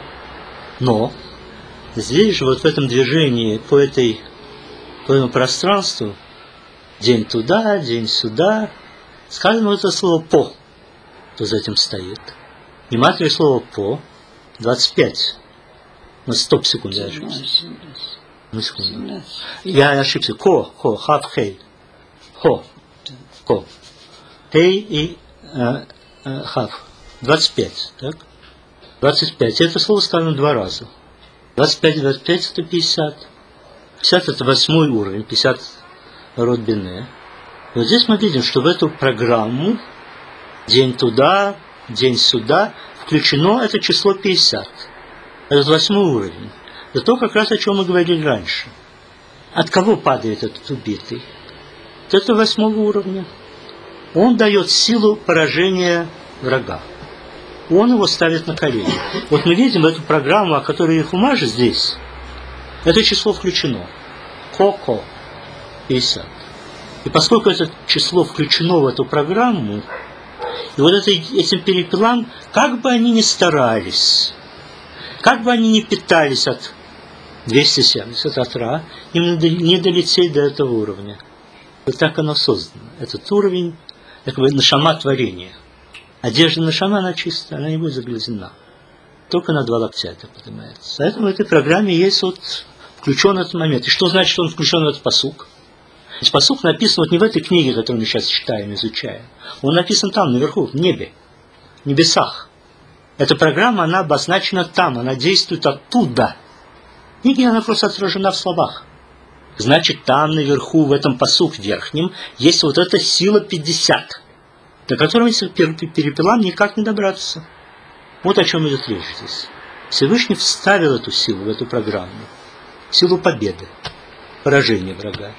Но здесь же, вот в этом движении по, этой, по этому пространству, день туда, день сюда, сказано вот это слово «по», что за этим стоит. Внимательное слово «по», двадцать пять. Ну, стоп, секунду, я ошибся. Ну, секунду. Я ошибся. Ко, хо, хав, хей. Хо, ко. Хей и э, э, хав. двадцать пять, так? двадцать пять. Это слово сказано два раза. двадцать пять, двадцать пять это пятьдесят. пятьдесят это восьмой уровень, пятьдесят род бине. И вот здесь мы видим, что в эту программу день туда, день сюда включено это число пятьдесят. Это восьмой уровень. Это то, как раз о чем мы говорили раньше. От кого падает этот убитый? От этого восьмого уровня. Он дает силу поражения врага. Он его ставит на колени. Вот мы видим эту программу, о которой Хумаш здесь. Это число включено. Ко-ко. пятьдесят. И поскольку это число включено в эту программу, и вот это, этим перепелам, как бы они ни старались, как бы они ни питались от двухсот семидесяти от Ра, им не долететь до этого уровня. Вот так оно создано. Этот уровень, как бы нашама творения. Одежда нашама, она чистая, она не будет заглазена. Только на два локтя это поднимается. Поэтому в этой программе есть вот включен этот момент. И что значит, что он включен в этот пасук? Ведь пасук написан вот не в этой книге, которую мы сейчас читаем, изучаем. Он написан там, наверху, в небе, в небесах. Эта программа, она обозначена там, она действует оттуда. В книге она просто отражена в словах. Значит, там наверху, в этом пасук верхнем, есть вот эта сила пятьдесят, до которой перепелам никак не добраться. Вот о чем идет речь здесь. Всевышний вставил эту силу в эту программу. Силу победы, поражения врага.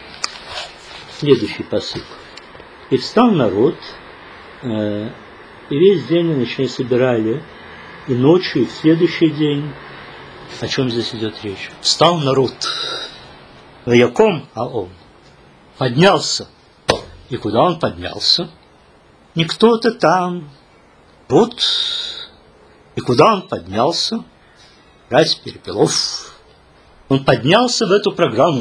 Следующий пасук. И встал народ, э, и весь день они собирали, и ночью, и в следующий день. О чем здесь идет речь? Встал народ. Ваяком, а он поднялся. И куда он поднялся? Не кто-то там. Вот. И куда он поднялся? Брать перепелов. Он поднялся в эту программу.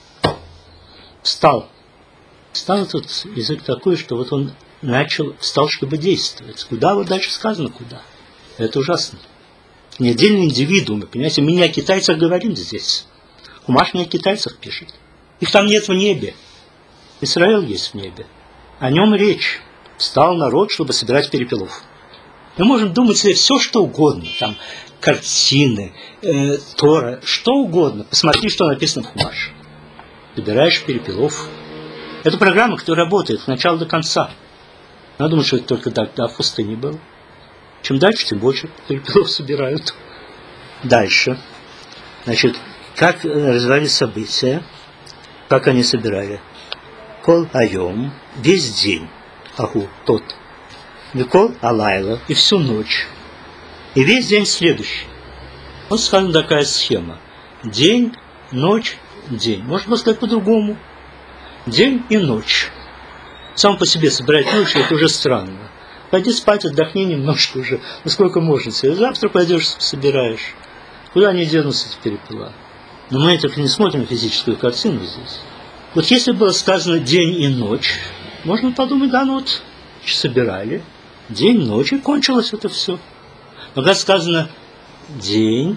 Встал. Встал тут язык такой, что вот он начал, встал, чтобы действовать. Куда? Вот дальше сказано, куда. Это ужасно. Не отдельные индивидуумы, понимаете? Мы не о китайцах говорим здесь. Хумаш не о китайцах пишет. Их там нет в небе. Израиль есть в небе. О нем речь. Встал народ, чтобы собирать перепелов. Мы можем думать себе все, что угодно. Там картины, э, Тора, что угодно. Посмотри, что написано в Хумаше. Собираешь перепелов. Это программа, которая работает с начала до конца. Надо думать, что это только тогда в пустыне было. Чем дальше, тем больше перепелов собирают. Дальше. Значит, как развивались события, как они собирали. Кол айом, весь день, аху, тот. Викол алайла, и всю ночь. И весь день следующий. Вот сказана такая схема. День, ночь, день. Можно сказать по-другому. День и ночь. Сам по себе собирать ночью, это уже странно. Пойди спать, отдохни немножко уже. Ну сколько можно себе. Завтра пойдешь, собираешь. Куда они денутся эти перепела? Но мы это не смотрим физическую картину здесь. Вот если было сказано день и ночь, можно подумать, да, ну вот собирали. День, ночь, и кончилось это все. Но когда сказано день,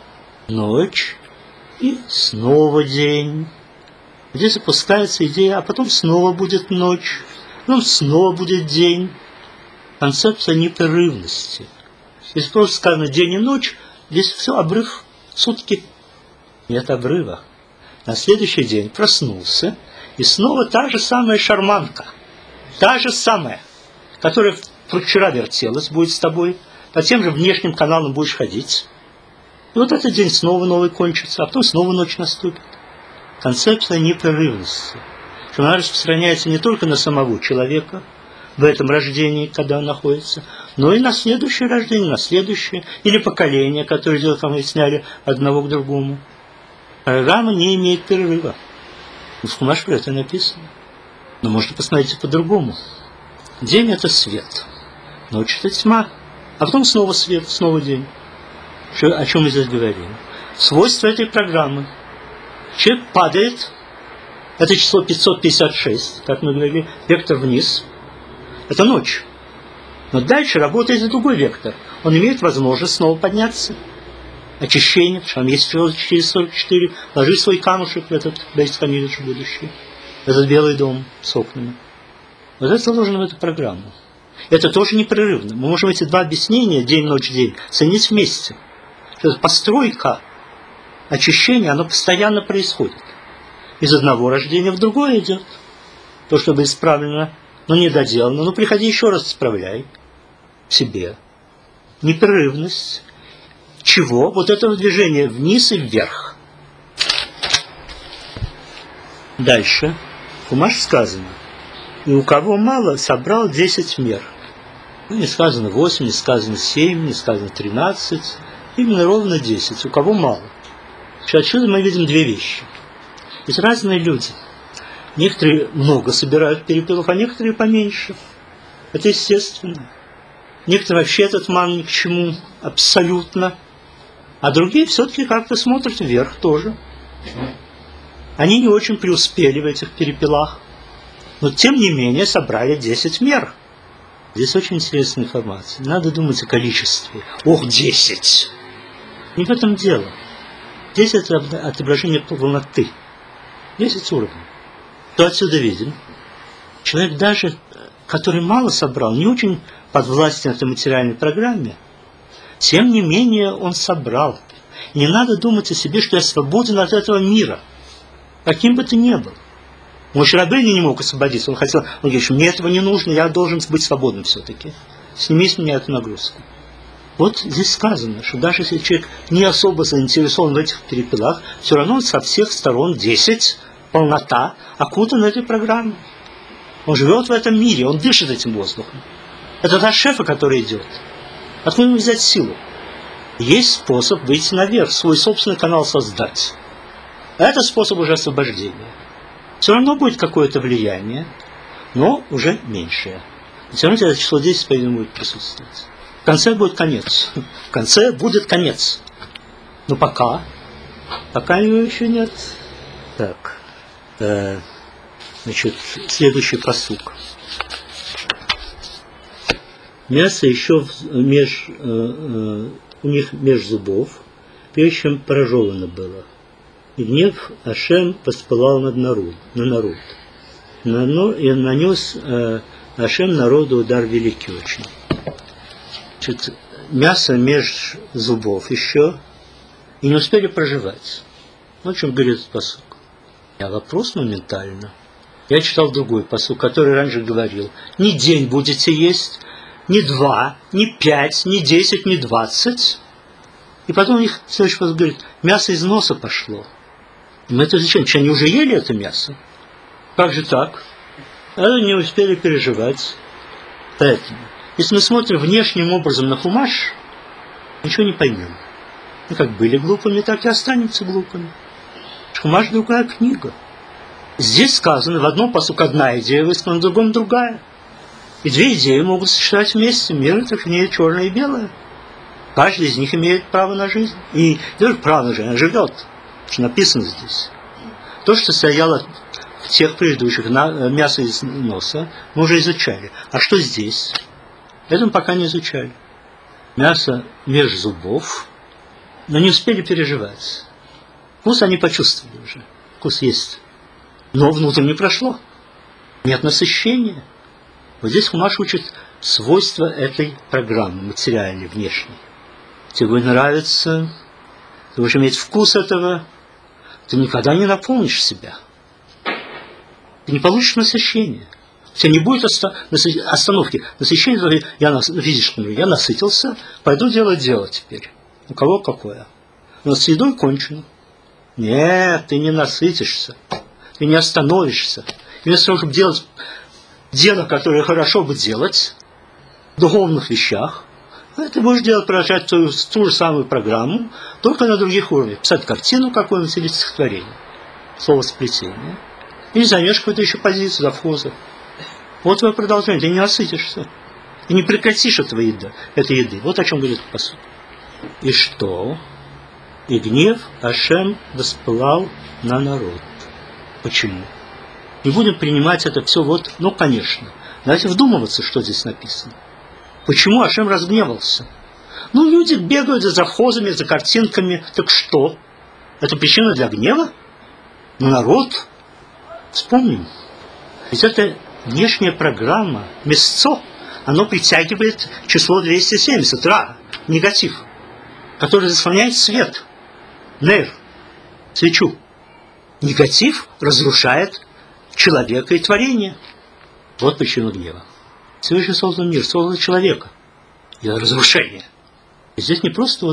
ночь и снова день, здесь опускается идея, а потом снова будет ночь, потом снова будет день. Концепция непрерывности. Если просто сказано день и ночь, здесь все обрыв, сутки. Нет обрыва. На следующий день проснулся, и снова та же самая шарманка, та же самая, которая вчера вертелась, будет с тобой, по тем же внешним каналам будешь ходить. И вот этот день снова новый кончится, а потом снова ночь наступит. Концепция непрерывности, что она распространяется не только на самого человека, в этом рождении, когда он находится, но и на следующее рождение, на следующее, или поколение, которое идет, как мы сняли, одного к другому. Программа не имеет перерыва. В Хумаше про это написано. Но можно посмотреть по-другому. День – это свет, ночь – это тьма, а потом снова свет, снова день. Что, о чем мы здесь говорим? Свойство этой программы. Человек падает, это число пятьсот пятьдесят шесть, как мы говорили, вектор вниз. Это ночь. Но дальше работает и другой вектор. Он имеет возможность снова подняться. Очищение, потому что там есть философия четыреста сорок четыре. Ложи свой камушек в этот Бейт-Хамидыш будущий. В этот белый дом с окнами. Вот это заложено в эту программу. Это тоже непрерывно. Мы можем эти два объяснения, день, ночь, день, соединить вместе. Что постройка очищения, оно постоянно происходит. Из одного рождения в другое идет. То, чтобы исправлено, но не доделано. Ну, приходи еще раз, исправляй себе. Непрерывность. Чего? Вот этого движения вниз и вверх. Дальше. В Хумаше сказано. И у кого мало, собрал десять мер. Ну, не сказано восемь, не сказано семь, не сказано тринадцать. Именно ровно десять. У кого мало. Отсюда мы видим две вещи. Ведь разные люди. Некоторые много собирают перепелов, а некоторые поменьше. Это естественно. Некоторые вообще этот ман ни к чему абсолютно. А другие все-таки как-то смотрят вверх тоже. Они не очень преуспели в этих перепелах. Но тем не менее собрали десять мер. Здесь очень интересная информация. Надо думать о количестве. Ох, десять! Не в этом дело. Здесь это отображение полноты. десять уровней. То отсюда видим. Человек даже, который мало собрал, не очень подвластен этой материальной программе, тем не менее он собрал. И не надо думать о себе, что я свободен от этого мира. Каким бы ты ни был. Моше Рабейну не мог освободиться. Он хотел, он говорит, мне этого не нужно, я должен быть свободным все-таки. Сними с меня эту нагрузку. Вот здесь сказано, что даже если человек не особо заинтересован в этих перепелах, все равно со всех сторон десять, полнота, окутан этой программой. Он живет в этом мире, он дышит этим воздухом. Это та шефа, который идет. Откуда ему взять силу? Есть способ выйти наверх, свой собственный канал создать. Это способ уже освобождения. Все равно будет какое-то влияние, но уже меньшее. Все равно это число десять, по-видимому, будет присутствовать. В конце будет конец. В конце будет конец. Но пока, пока его еще нет. Так, э, значит, следующий пасук. Мясо еще меж, э, э, у них меж зубов, прежде чем прожевано было. И гнев Ашем воспылал над народ, на народ. Нано, и нанес э, Ашем народу удар великий очень. Значит, мясо меж зубов еще, и не успели проживать. Вот о чем говорит этот пасук. А вопрос моментально. Я читал другой пасук, который раньше говорил: не день будете есть, не два, не пять, не десять, не двадцать. И потом у них следующий пасук говорит: мясо из носа пошло. И мы это зачем? Что, они уже ели это мясо? Как же так? Это не успели переживать. Поэтому, если мы смотрим внешним образом на Хумаш, ничего не поймем. Мы как были глупыми, так и останемся глупыми. Хумаш – другая книга. Здесь сказано, в одном пасуке одна идея высказана, в другом другая. И две идеи могут сочетать вместе. Мир – это в ней черное и белое. Каждый из них имеет право на жизнь. И даже право на жизнь, она живет. Что написано здесь. То, что стояло в тех предыдущих, на, мясо из носа, мы уже изучали. А что здесь? Это мы пока не изучали. Мясо меж зубов, но не успели переживать. Вкус они почувствовали уже. Вкус есть. Но внутрь не прошло. Нет насыщения. Вот здесь Хумаш учит свойства этой программы, материальной, внешней. Тебе нравится, ты будешь иметь вкус этого, ты никогда не наполнишь себя. Ты не получишь насыщения. У тебя не будет остановки. Насыщение, я на физическом уровне, я насытился, пойду делать дело теперь. У кого какое? Но с едой кончено. Нет, ты не насытишься. Ты не остановишься. И вместо того, чтобы делать дело, которое хорошо бы делать, в духовных вещах, ты будешь делать, продолжать ту, ту же самую программу, только на других уровнях. Писать картину какую-нибудь или стихотворение. Словосплетение. И займешь какую-то еще позицию завхоза. Вот твое продолжение. Ты не насытишься. Ты не прекратишь этого еды, этой еды. Вот о чем говорит пасук. И что? И гнев Ашем воспылал на народ. Почему? Не будем принимать это все вот, ну, конечно. Давайте вдумываться, что здесь написано. Почему Ашем разгневался? Ну, люди бегают за завхозами, за картинками. Так что? Это причина для гнева? Но народ, вспомним, ведь это внешняя программа, место, оно притягивает число двести семьдесят, ра, негатив, который заслоняет свет, нейр, свечу. Негатив разрушает человека и творение. Вот причина гнева. Всевышний создал мир, создал человека. И разрушение. И здесь не просто вот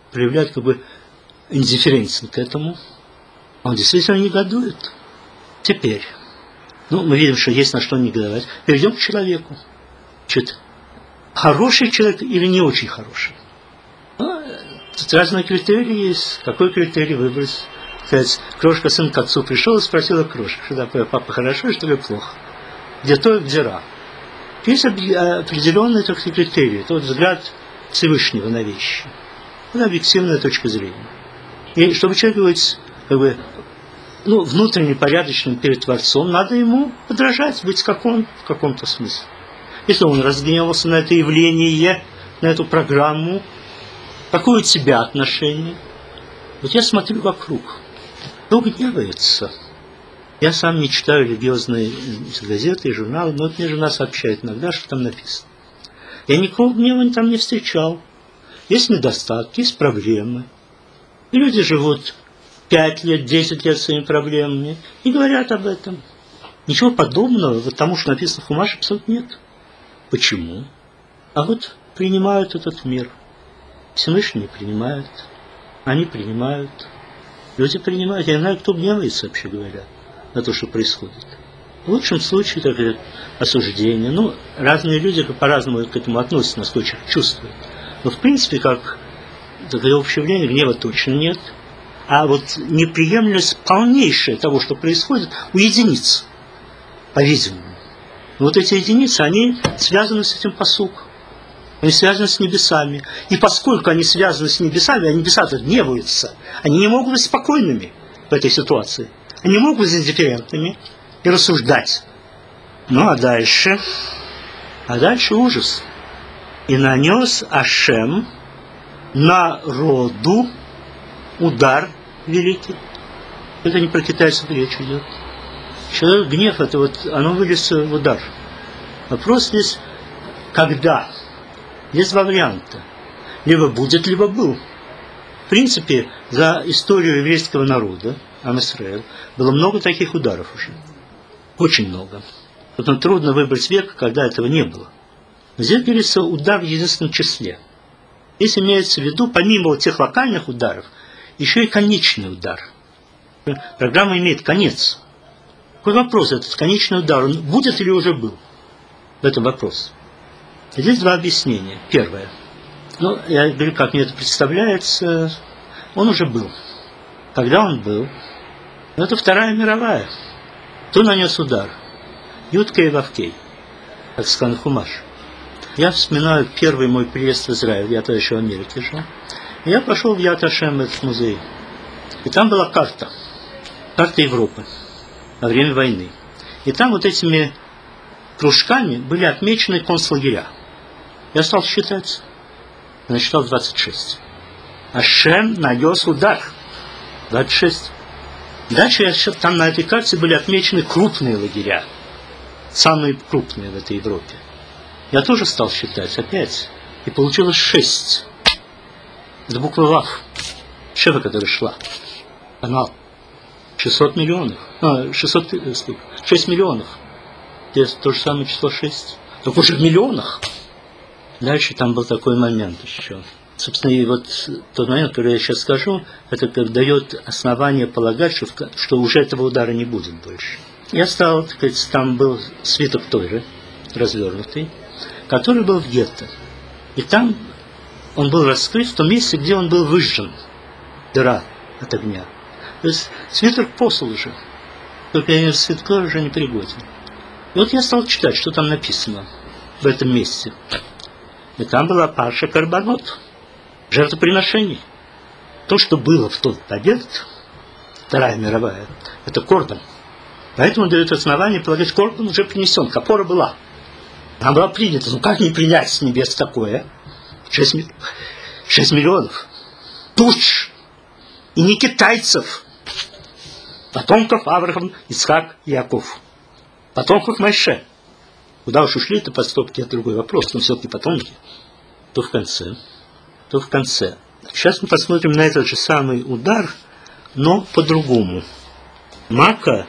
проявляет как бы индифференцию к этому. Он действительно негодует. Теперь, ну, мы видим, что есть на что негодовать. Перейдем к человеку. Что-то хороший человек или не очень хороший? Ну, тут разные критерии есть. Какой критерий выбрать? Сказать, крошка сын к отцу пришел и спросила крошка, что такое, папа хорошо, что ли плохо? Где то, где ра. Есть определенные такие критерии. Это вот взгляд Всевышнего на вещи. Это объективная точка зрения. И чтобы человек быть как бы, ну, внутренне порядочным перед Творцом, надо ему подражать, быть как он в каком-то смысле. Если он разгневался на это явление, на эту программу, какое у тебя отношение? Вот я смотрю вокруг. Кто гневается? Я сам не читаю религиозные газеты и журналы, но вот мне жена сообщает иногда, что там написано. Я никакого гнева там не встречал. Есть недостатки, есть проблемы. И люди живут пять лет, десять лет своими проблемами и говорят об этом. Ничего подобного вот тому, что написано в Хумаше, абсолютно нет. Почему? А вот принимают этот мир. Всевышний принимают. Они принимают. Люди принимают. Я не знаю, кто гневается, вообще говоря, на то, что происходит. В лучшем случае это осуждение. Ну, разные люди по-разному к этому относятся, насколько их чувствуют. Но в принципе, как такое общее явление, гнева точно нет. А вот неприемлемость полнейшая того, что происходит, у единиц, по-видимому. Вот эти единицы, они связаны с этим пасуком. Они связаны с небесами. И поскольку они связаны с небесами, а небеса-то гневаются, они не могут быть спокойными в этой ситуации. Они могут быть индифферентными и рассуждать. Ну, а дальше? А дальше ужас. И нанес Ашем народу удар великий. Это не про китайцев речь идет. Человек, гнев, это вот, оно выльется в удар. Вопрос здесь, когда? Есть два варианта. Либо будет, либо был. В принципе, за историю еврейского народа, Ам-Исраэль, было много таких ударов уже. Очень много. Потом трудно выбрать век, когда этого не было. Здесь говорится удар в единственном числе. Здесь имеется в виду, помимо вот тех локальных ударов, еще и конечный удар. Программа имеет конец. Какой вопрос этот конечный удар? Он будет или уже был? В этом вопрос. Здесь два объяснения. Первое. Ну, я говорю, как мне это представляется, он уже был. Когда он был? Ну, это Вторая мировая. Кто нанес удар? Ютка и Вавкей, как сказано в Хумаше. Я вспоминаю первый мой приезд в Израиль, я тогда еще в Америке жил. И я пошел в Яд Ашем, этот музей. И там была карта. Карта Европы во время войны. И там вот этими кружками были отмечены концлагеря. Я стал считать. Я насчитал двадцать шесть. Ашем нанес удар. двадцать шесть. Дальше я считал, там на этой карте были отмечены крупные лагеря. Самые крупные в этой Европе. Я тоже стал считать опять. И получилось шесть. Это буква Вав. Шева, которая шла. Канал. шестьсот миллионов. А, шестьсот, шесть миллионов. Здесь то же самое число шесть. Только уже в миллионах. Дальше там был такой момент еще. Собственно, и вот тот момент, который я сейчас скажу, это как дает основание полагать, что, что уже этого удара не будет больше. Я стал, так сказать, там был свиток Торы, развернутый, который был в гетто. И там он был раскрыт в том месте, где он был выжжен. Дыра от огня. То есть свиток посол уже. Только я свиток уже не пригоден. И вот я стал читать, что там написано в этом месте. И там была парша карбонот. Жертвоприношений. То, что было в тот момент, Вторая мировая, это корбан. Поэтому дает основание полагать, корбан уже принесен, капора была. Она была принята. Ну как не принять с небес такое? Шесть миллионов. Туч. И не китайцев. Потомков Авраам, Исхак и Яков. Потомков Моше. Куда уж ушли-то подступки, это другой вопрос, но все-таки потомки. То в конце. то в конце. Сейчас мы посмотрим на этот же самый удар, но по-другому. Мака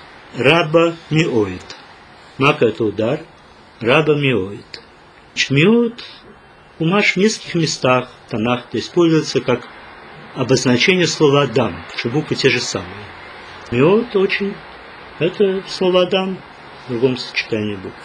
раба миоид. Мака – это удар, раба миоид. Миоид Хумаш в нескольких местах, тонах, используется как обозначение слова «Адам», потому что буквы те же самые. И вот очень, это слово «Адам» в другом сочетании букв.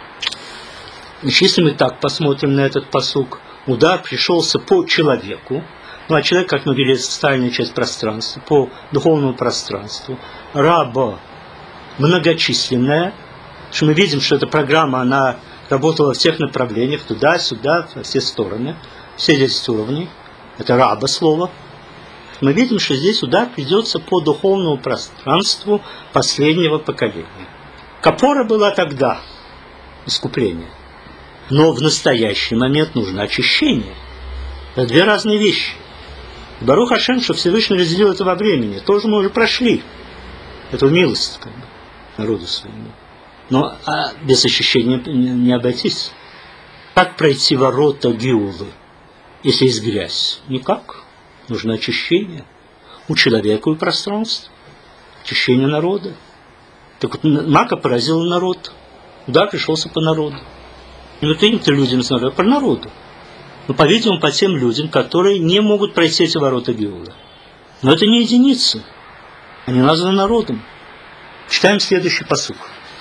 Значит, если мы так посмотрим на этот пасук, удар пришелся по человеку, ну а человек, как мы говорили, социальная часть пространства, по духовному пространству, раба многочисленная, что мы видим, что эта программа, она работала в всех направлениях, туда-сюда, во все стороны, все десять уровней, это раба слово. Мы видим, что здесь удар придется по духовному пространству последнего поколения. Капора была тогда, искупление. Но в настоящий момент нужно очищение. Это две разные вещи. Барух Ашем, что Всевышний разделил это во времени. Тоже мы уже прошли. Это милость как бы, народу своему. Но а без очищения не, не обойтись. Как пройти ворота Геулы, если есть грязь? Никак. Нужно очищение. У человека и пространства. Очищение народа. Так вот, Мака поразила народ. Удар пришелся по народу. Не вот этим-то людям смотрят, а по народу. Но, по-видимому, по тем людям, которые не могут пройти эти ворота Геулы. Но это не единицы. Они названы народом. Читаем следующий пасук.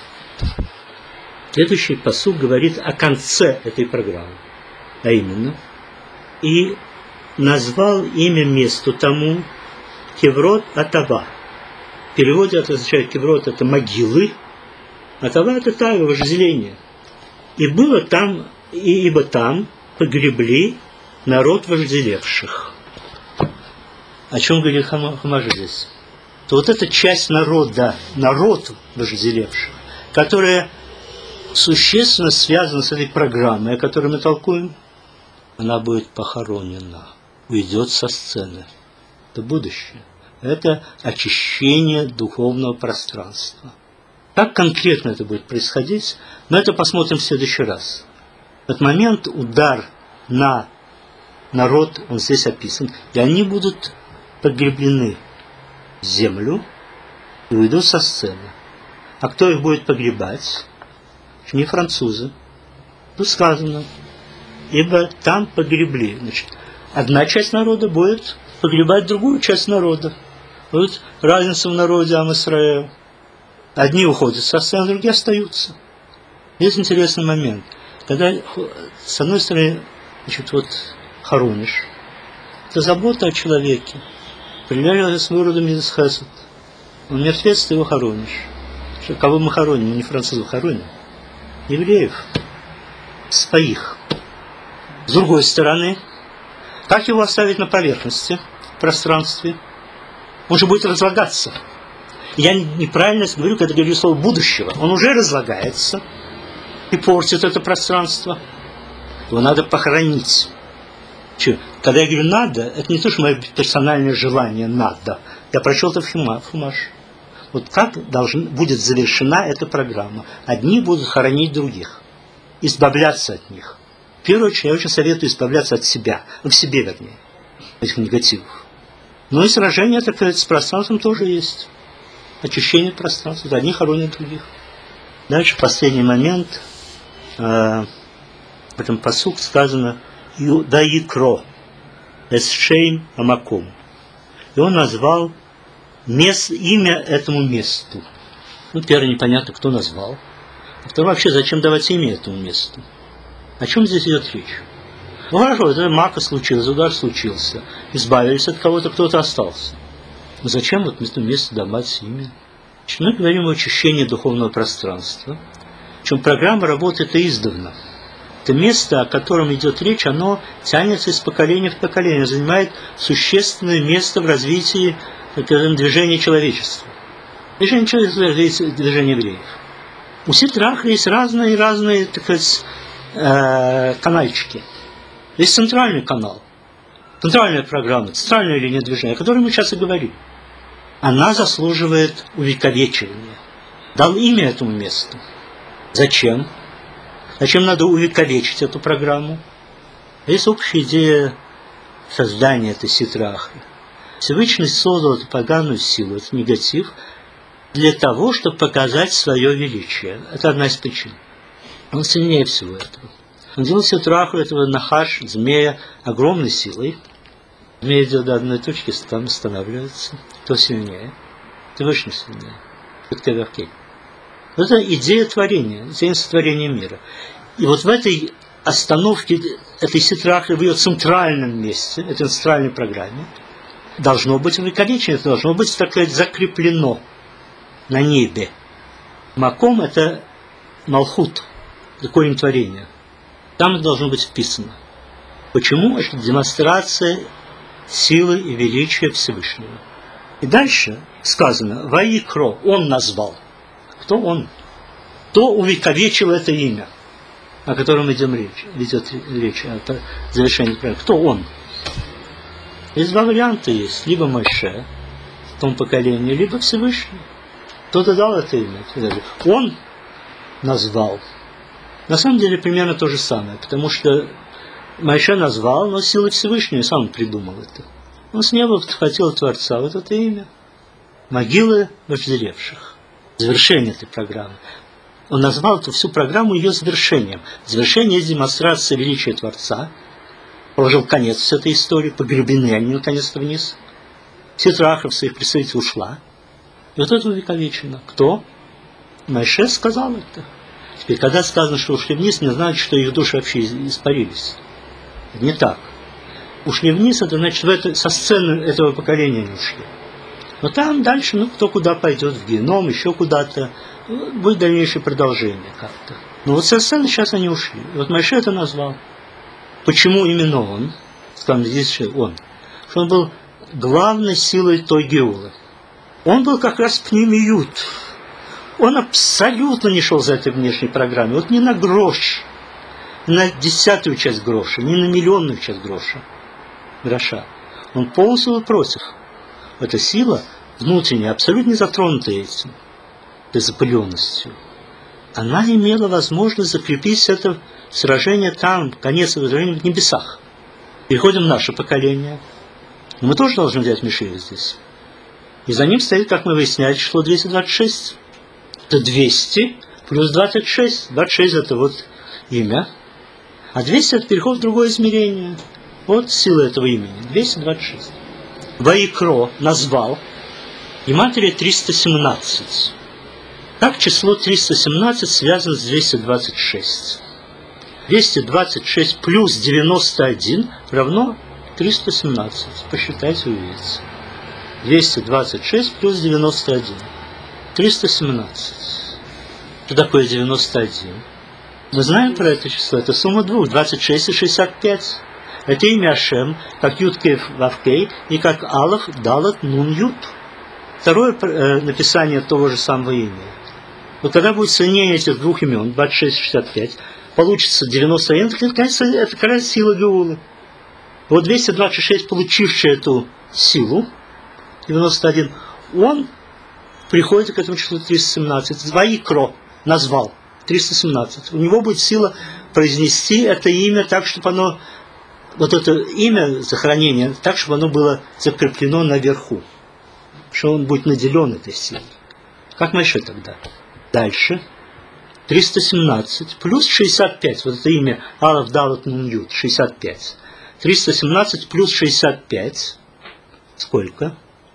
Следующий пасук говорит о конце этой программы. А именно, и назвал имя месту тому Кеврот Атава. В переводе это означает Кеврот — это могилы, Атава — это тайва, вожделение. И было там, и ибо там погребли народ вожделевших. О чем говорит Хумаш здесь? То вот эта часть народа, народ вожделевших, которая существенно связана с этой программой, о которой мы толкуем, она будет похоронена, уйдет со сцены. Это будущее. Это очищение духовного пространства. Как конкретно это будет происходить, мы это посмотрим в следующий раз. В этот момент удар на народ, он здесь описан, и они будут погреблены в землю и уйдут со сцены. А кто их будет погребать? Не французы. Тут сказано, ибо там погребли. Значит, одна часть народа будет погребать другую часть народа. Вот разница в народе Ам-Исраэль. Одни уходят со сцены, другие остаются. Есть интересный момент. Когда, с одной стороны, значит, вот хоронишь, это забота о человеке. Примерно с выродом из Хесед. Он мертвец, ты его хоронишь. Что, кого мы хороним? Мы не французов хороним. Евреев. Своих. С другой стороны, как его оставить на поверхности, в пространстве? Он же будет разлагаться. Я неправильно говорю, когда говорю слово будущего. Он уже разлагается и портит это пространство. Его надо похоронить. Че? Когда я говорю «надо», это не то, что мое персональное желание «надо». Я прочел это в Хумаш. Вот как должен, будет завершена эта программа. Одни будут хоронить других. Избавляться от них. В первую очередь, я очень советую избавляться от себя. Ну, в себе, вернее. Этих негативов. Но и сражение, так сказать, с пространством тоже есть. Очищение пространства. Одни хоронят других. Дальше, последний момент. В этом пасук сказано «Да икро эсшейм амаком». И он назвал мест, имя этому месту. Ну, первое, непонятно, кто назвал. А второе, вообще, зачем давать имя этому месту? О чем здесь идет речь? Ну, хорошо, это мака случилось, удар случился. Избавились от кого-то, кто-то остался. Но зачем вот этому месту давать имя? Мы говорим о очищении духовного пространства. Причем программа работает и издавна. Это место, о котором идет речь, оно тянется из поколения в поколение, занимает существенное место в развитии движения человечества. Движение человечества – это движение евреев. У Ситраха есть разные разные, так сказать, э, канальчики. Есть центральный канал, центральная программа, центральная линия движения, о которой мы сейчас и говорим. Она заслуживает увековечивания. Дал имя этому месту. Зачем? Зачем надо увековечить эту программу? Есть общая идея создания этой Ситрахи. Всевышний создал эту поганую силу, этот негатив, для того, чтобы показать свое величие. Это одна из причин. Он сильнее всего этого. Он делал ситраху этого нахаш, змея, огромной силой. Змея идет до одной точки, там останавливается. Кто сильнее? Ты выше сильнее. Это идея творения, идея сотворения мира. И вот в этой остановке, этой ситрахи в ее центральном месте, этой центральной программе, должно быть увековечено, это должно быть, так сказать, закреплено на небе. Маком – это малхут, корень творения. Там это должно быть вписано. Почему? Это демонстрация силы и величия Всевышнего. И дальше сказано, Ваикро, он назвал. Кто он? Кто увековечил это имя, о котором идем речь, ведет речь о завершении проекта? Кто он? Есть два варианта есть. Либо Моше в том поколении, либо Всевышний. Кто-то дал это имя. Он назвал. На самом деле примерно то же самое, потому что Моше назвал, но силой Всевышнего сам придумал это. Он с неба хотел Творца вот это имя. Могилы вожделевших. Завершение этой программы. Он назвал эту всю программу ее завершением. Завершение есть демонстрация величия Творца. Положил конец этой истории, погребены они наконец-то вниз. Ситраха в своих представителей ушла. И вот это увековечено. Кто? Моше сказал это. Теперь, когда сказано, что ушли вниз, не значит, что их души вообще испарились. Это не так. Ушли вниз, это значит, в это, со сцены этого поколения не ушли. Но там дальше, ну, кто куда пойдет, в геном, еще куда-то, будет дальнейшее продолжение как-то. Но вот со сцены сейчас они ушли. И вот Моше это назвал. Почему именно он? Там здесь он. Что он был главной силой той геулы. Он был как раз пнемиют. Он абсолютно не шел за этой внешней программой. Вот ни на грош, на десятую часть гроша, ни на миллионную часть гроша. Гроша. Он полностью был против. Эта сила внутренняя, абсолютно не затронутая этим, этой запыленностью, она имела возможность закрепить это сражение там, конец этого сражения в небесах. Переходим в наше поколение. Но мы тоже должны взять Мишиах здесь. И за ним стоит, как мы выясняли, число двести двадцать шесть. Это двести плюс двадцать шесть. двадцать шесть это вот имя. А двести это переход в другое измерение. Вот сила этого имени. двести двадцать шесть. Ваикро назвал. Гематрия триста семнадцать. Как число триста семнадцать связано с двести двадцать шесть? двести двадцать шесть плюс девяносто один равно триста семнадцать. Посчитайте, увидите. двести двадцать шесть плюс девяносто один. триста семнадцать. Что такое девяносто один? Мы знаем про это число. Это сумма двух. двадцать шесть и шестьдесят пять. Это имя Ашем, как Юд-Кей Вав-Кей, и как Алаф Далат Нун Юд. Второе э, написание того же самого имени. Вот когда будет соединение этих двух имен, двадцать шесть и шестьдесят пять, получится девяносто один, это, конечно, это как раз сила Геулы. Вот двести двадцать шесть, получивший эту силу, девяносто один, он приходит к этому числу триста семнадцать. Ваикро назвал триста семнадцать. У него будет сила произнести это имя так, чтобы оно, вот это имя захоронения, так, чтобы оно было закреплено наверху. Что он будет наделен этой силой. Как Моше тогда? Дальше. триста семнадцать плюс шестьдесят пять. Вот это имя Алаф Далат Нун Юд. шестьдесят пять. триста семнадцать плюс шестьдесят пять. Сколько?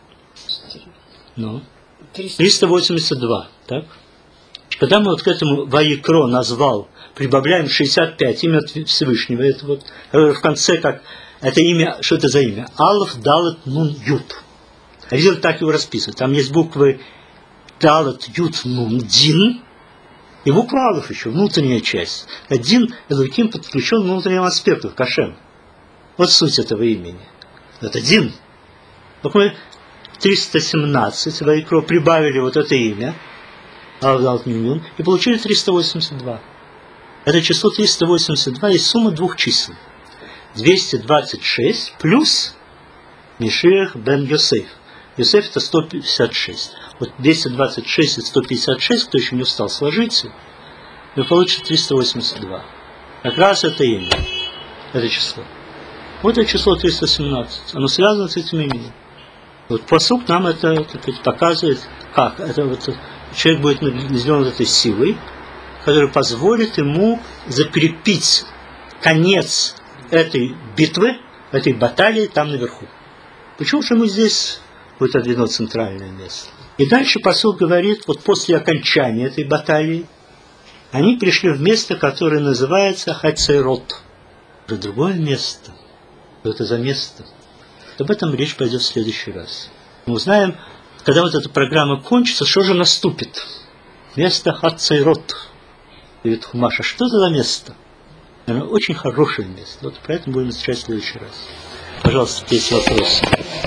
Ну, триста восемьдесят два. Так? Когда мы вот к этому Ваикро назвал, прибавляем шестьдесят пять, имя Всевышнего, это вот в конце как, это имя, что это за имя? Алаф Далат Нун Юд. Резерв так его расписывает. Там есть буквы Далат Юд Нун Дин и буква Алаф еще, внутренняя часть. Один Элоким подключен к внутреннему аспекту, к Ашем. Вот суть этого имени. Это Дин. Вот мы триста семнадцать Ваикро прибавили вот это имя, Алаф Далат Нун Юд, и получили триста восемьдесят два. Это число триста восемьдесят два есть сумма двух чисел. двести двадцать шесть плюс Мишиах бен Йосеф. Йосеф это сто пятьдесят шесть. Вот двести двадцать шесть и сто пятьдесят шесть, кто еще не устал, сложите, вы получите триста восемьдесят два. Как раз это имя, это число. Вот это число триста семнадцать. Оно связано с этим именем. Вот посук нам это, это показывает, как это вот, человек будет наделен этой силой, которая позволит ему закрепить конец этой битвы, этой баталии там наверху. Почему же ему здесь будет отведено центральное место? И дальше посол говорит, вот после окончания этой баталии они пришли в место, которое называется Хацерот. Это другое место. Что это за место? Об этом речь пойдет в следующий раз. Мы узнаем, когда вот эта программа кончится, что же наступит. Место Хацерот. Говорит Хумаш, а что это за место? Наверное, очень хорошее место. Вот про это будем изучать в следующий раз. Пожалуйста, есть вопросы.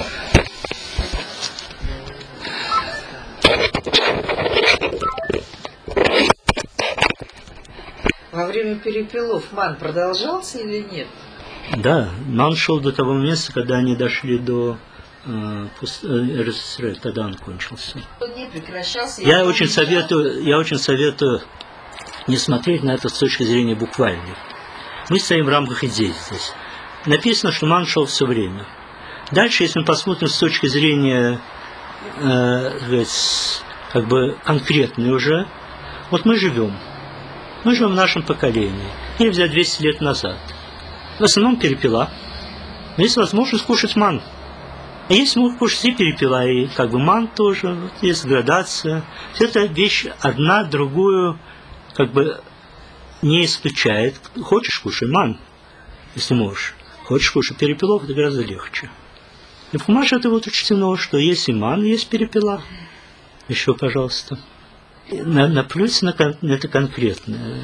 Во время перепелов ман продолжался или нет? Да, ман шел до того места, когда они дошли до э, пуст... э, тогда он кончился. Он не прекращался. Я очень советую, я очень советую не смотреть на это с точки зрения буквальной. Мы стоим в рамках идей здесь. Написано, что ман шел все время. Дальше, если мы посмотрим с точки зрения э, как бы конкретной уже, вот мы живем. Мы живем в нашем поколении. Или взять двести лет назад. В основном перепела. Но есть возможность кушать ман. А есть могут кушать и перепела, и как бы ман тоже. Вот есть градация. Эта вещь одна другую как бы не исключает. Хочешь, кушай ман, если можешь. Хочешь, кушай перепелов, это гораздо легче. И в Хумаше это вот учтено, что есть и ман, есть перепела. Еще, пожалуйста. Наплюйте на, на это конкретно.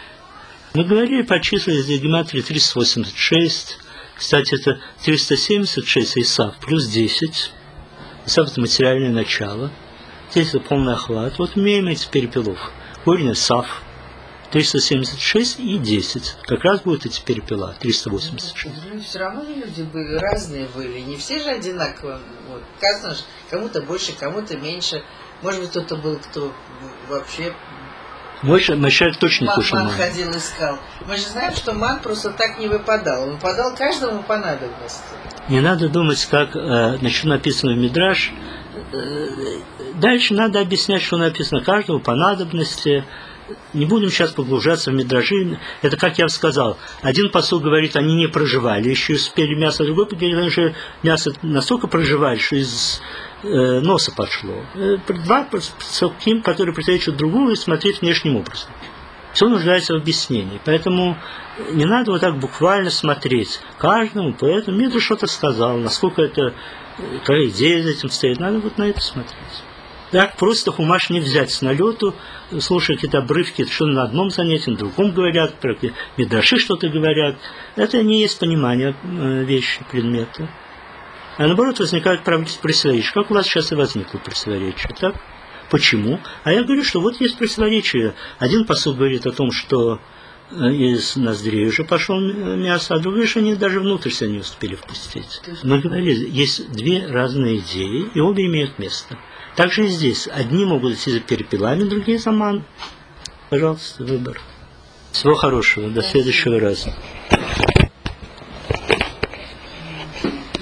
Мы говорили по числам из гематрии триста восемьдесят шесть. Кстати, это триста семьдесят шесть Исав плюс десять. Исав – это материальное начало. Здесь это полный охват. Вот имеем эти перепелов. Корень Исав. триста семьдесят шесть и десять. Как раз будут эти перепела. триста восемьдесят шесть. Ну, все равно люди были разные были. Не все же одинаковые. Вот. Казано, кому-то больше, кому-то меньше. Может быть, кто-то был, кто вообще... Мойша, Мойша точно не ман, кушал ман ман. ходил, искал. Мы же знаем, что ман просто так не выпадал. Он выпадал каждому по надобности. Не надо думать, как э, значит, написано в Мидраш. Э, дальше надо объяснять, что написано каждому по надобности. Не будем сейчас погружаться в мидраши. Это, как я сказал, один посол говорит, они не проживали, еще успели мясо, а другой говорит, что мясо настолько проживали, что из э, носа пошло. Э, два посылки, которые противоречат другому, и смотреть внешним образом. Все нуждается в объяснении. Поэтому не надо вот так буквально смотреть каждому, поэтому Мидраш что-то сказал, насколько это, какая идея за этим стоит, надо вот на это смотреть. Так просто Хумаш не взять с налету, слушать какие-то обрывки, что на одном занятии, на другом говорят, про мидраши что-то говорят. Это не есть понимание вещи, предмета. А наоборот возникают противоречия. Как у вас сейчас и возникло противоречие, так? Почему? А я говорю, что вот есть противоречие. Один посыл говорит о том, что из ноздрей уже пошло мясо, а другой, что они даже внутрь себя не успели впустить. Мы говорили, есть две разные идеи, и обе имеют место. Также и здесь. Одни могут идти за перепелами, другие за ман. Пожалуйста, выбор. Всего хорошего. До следующего раза.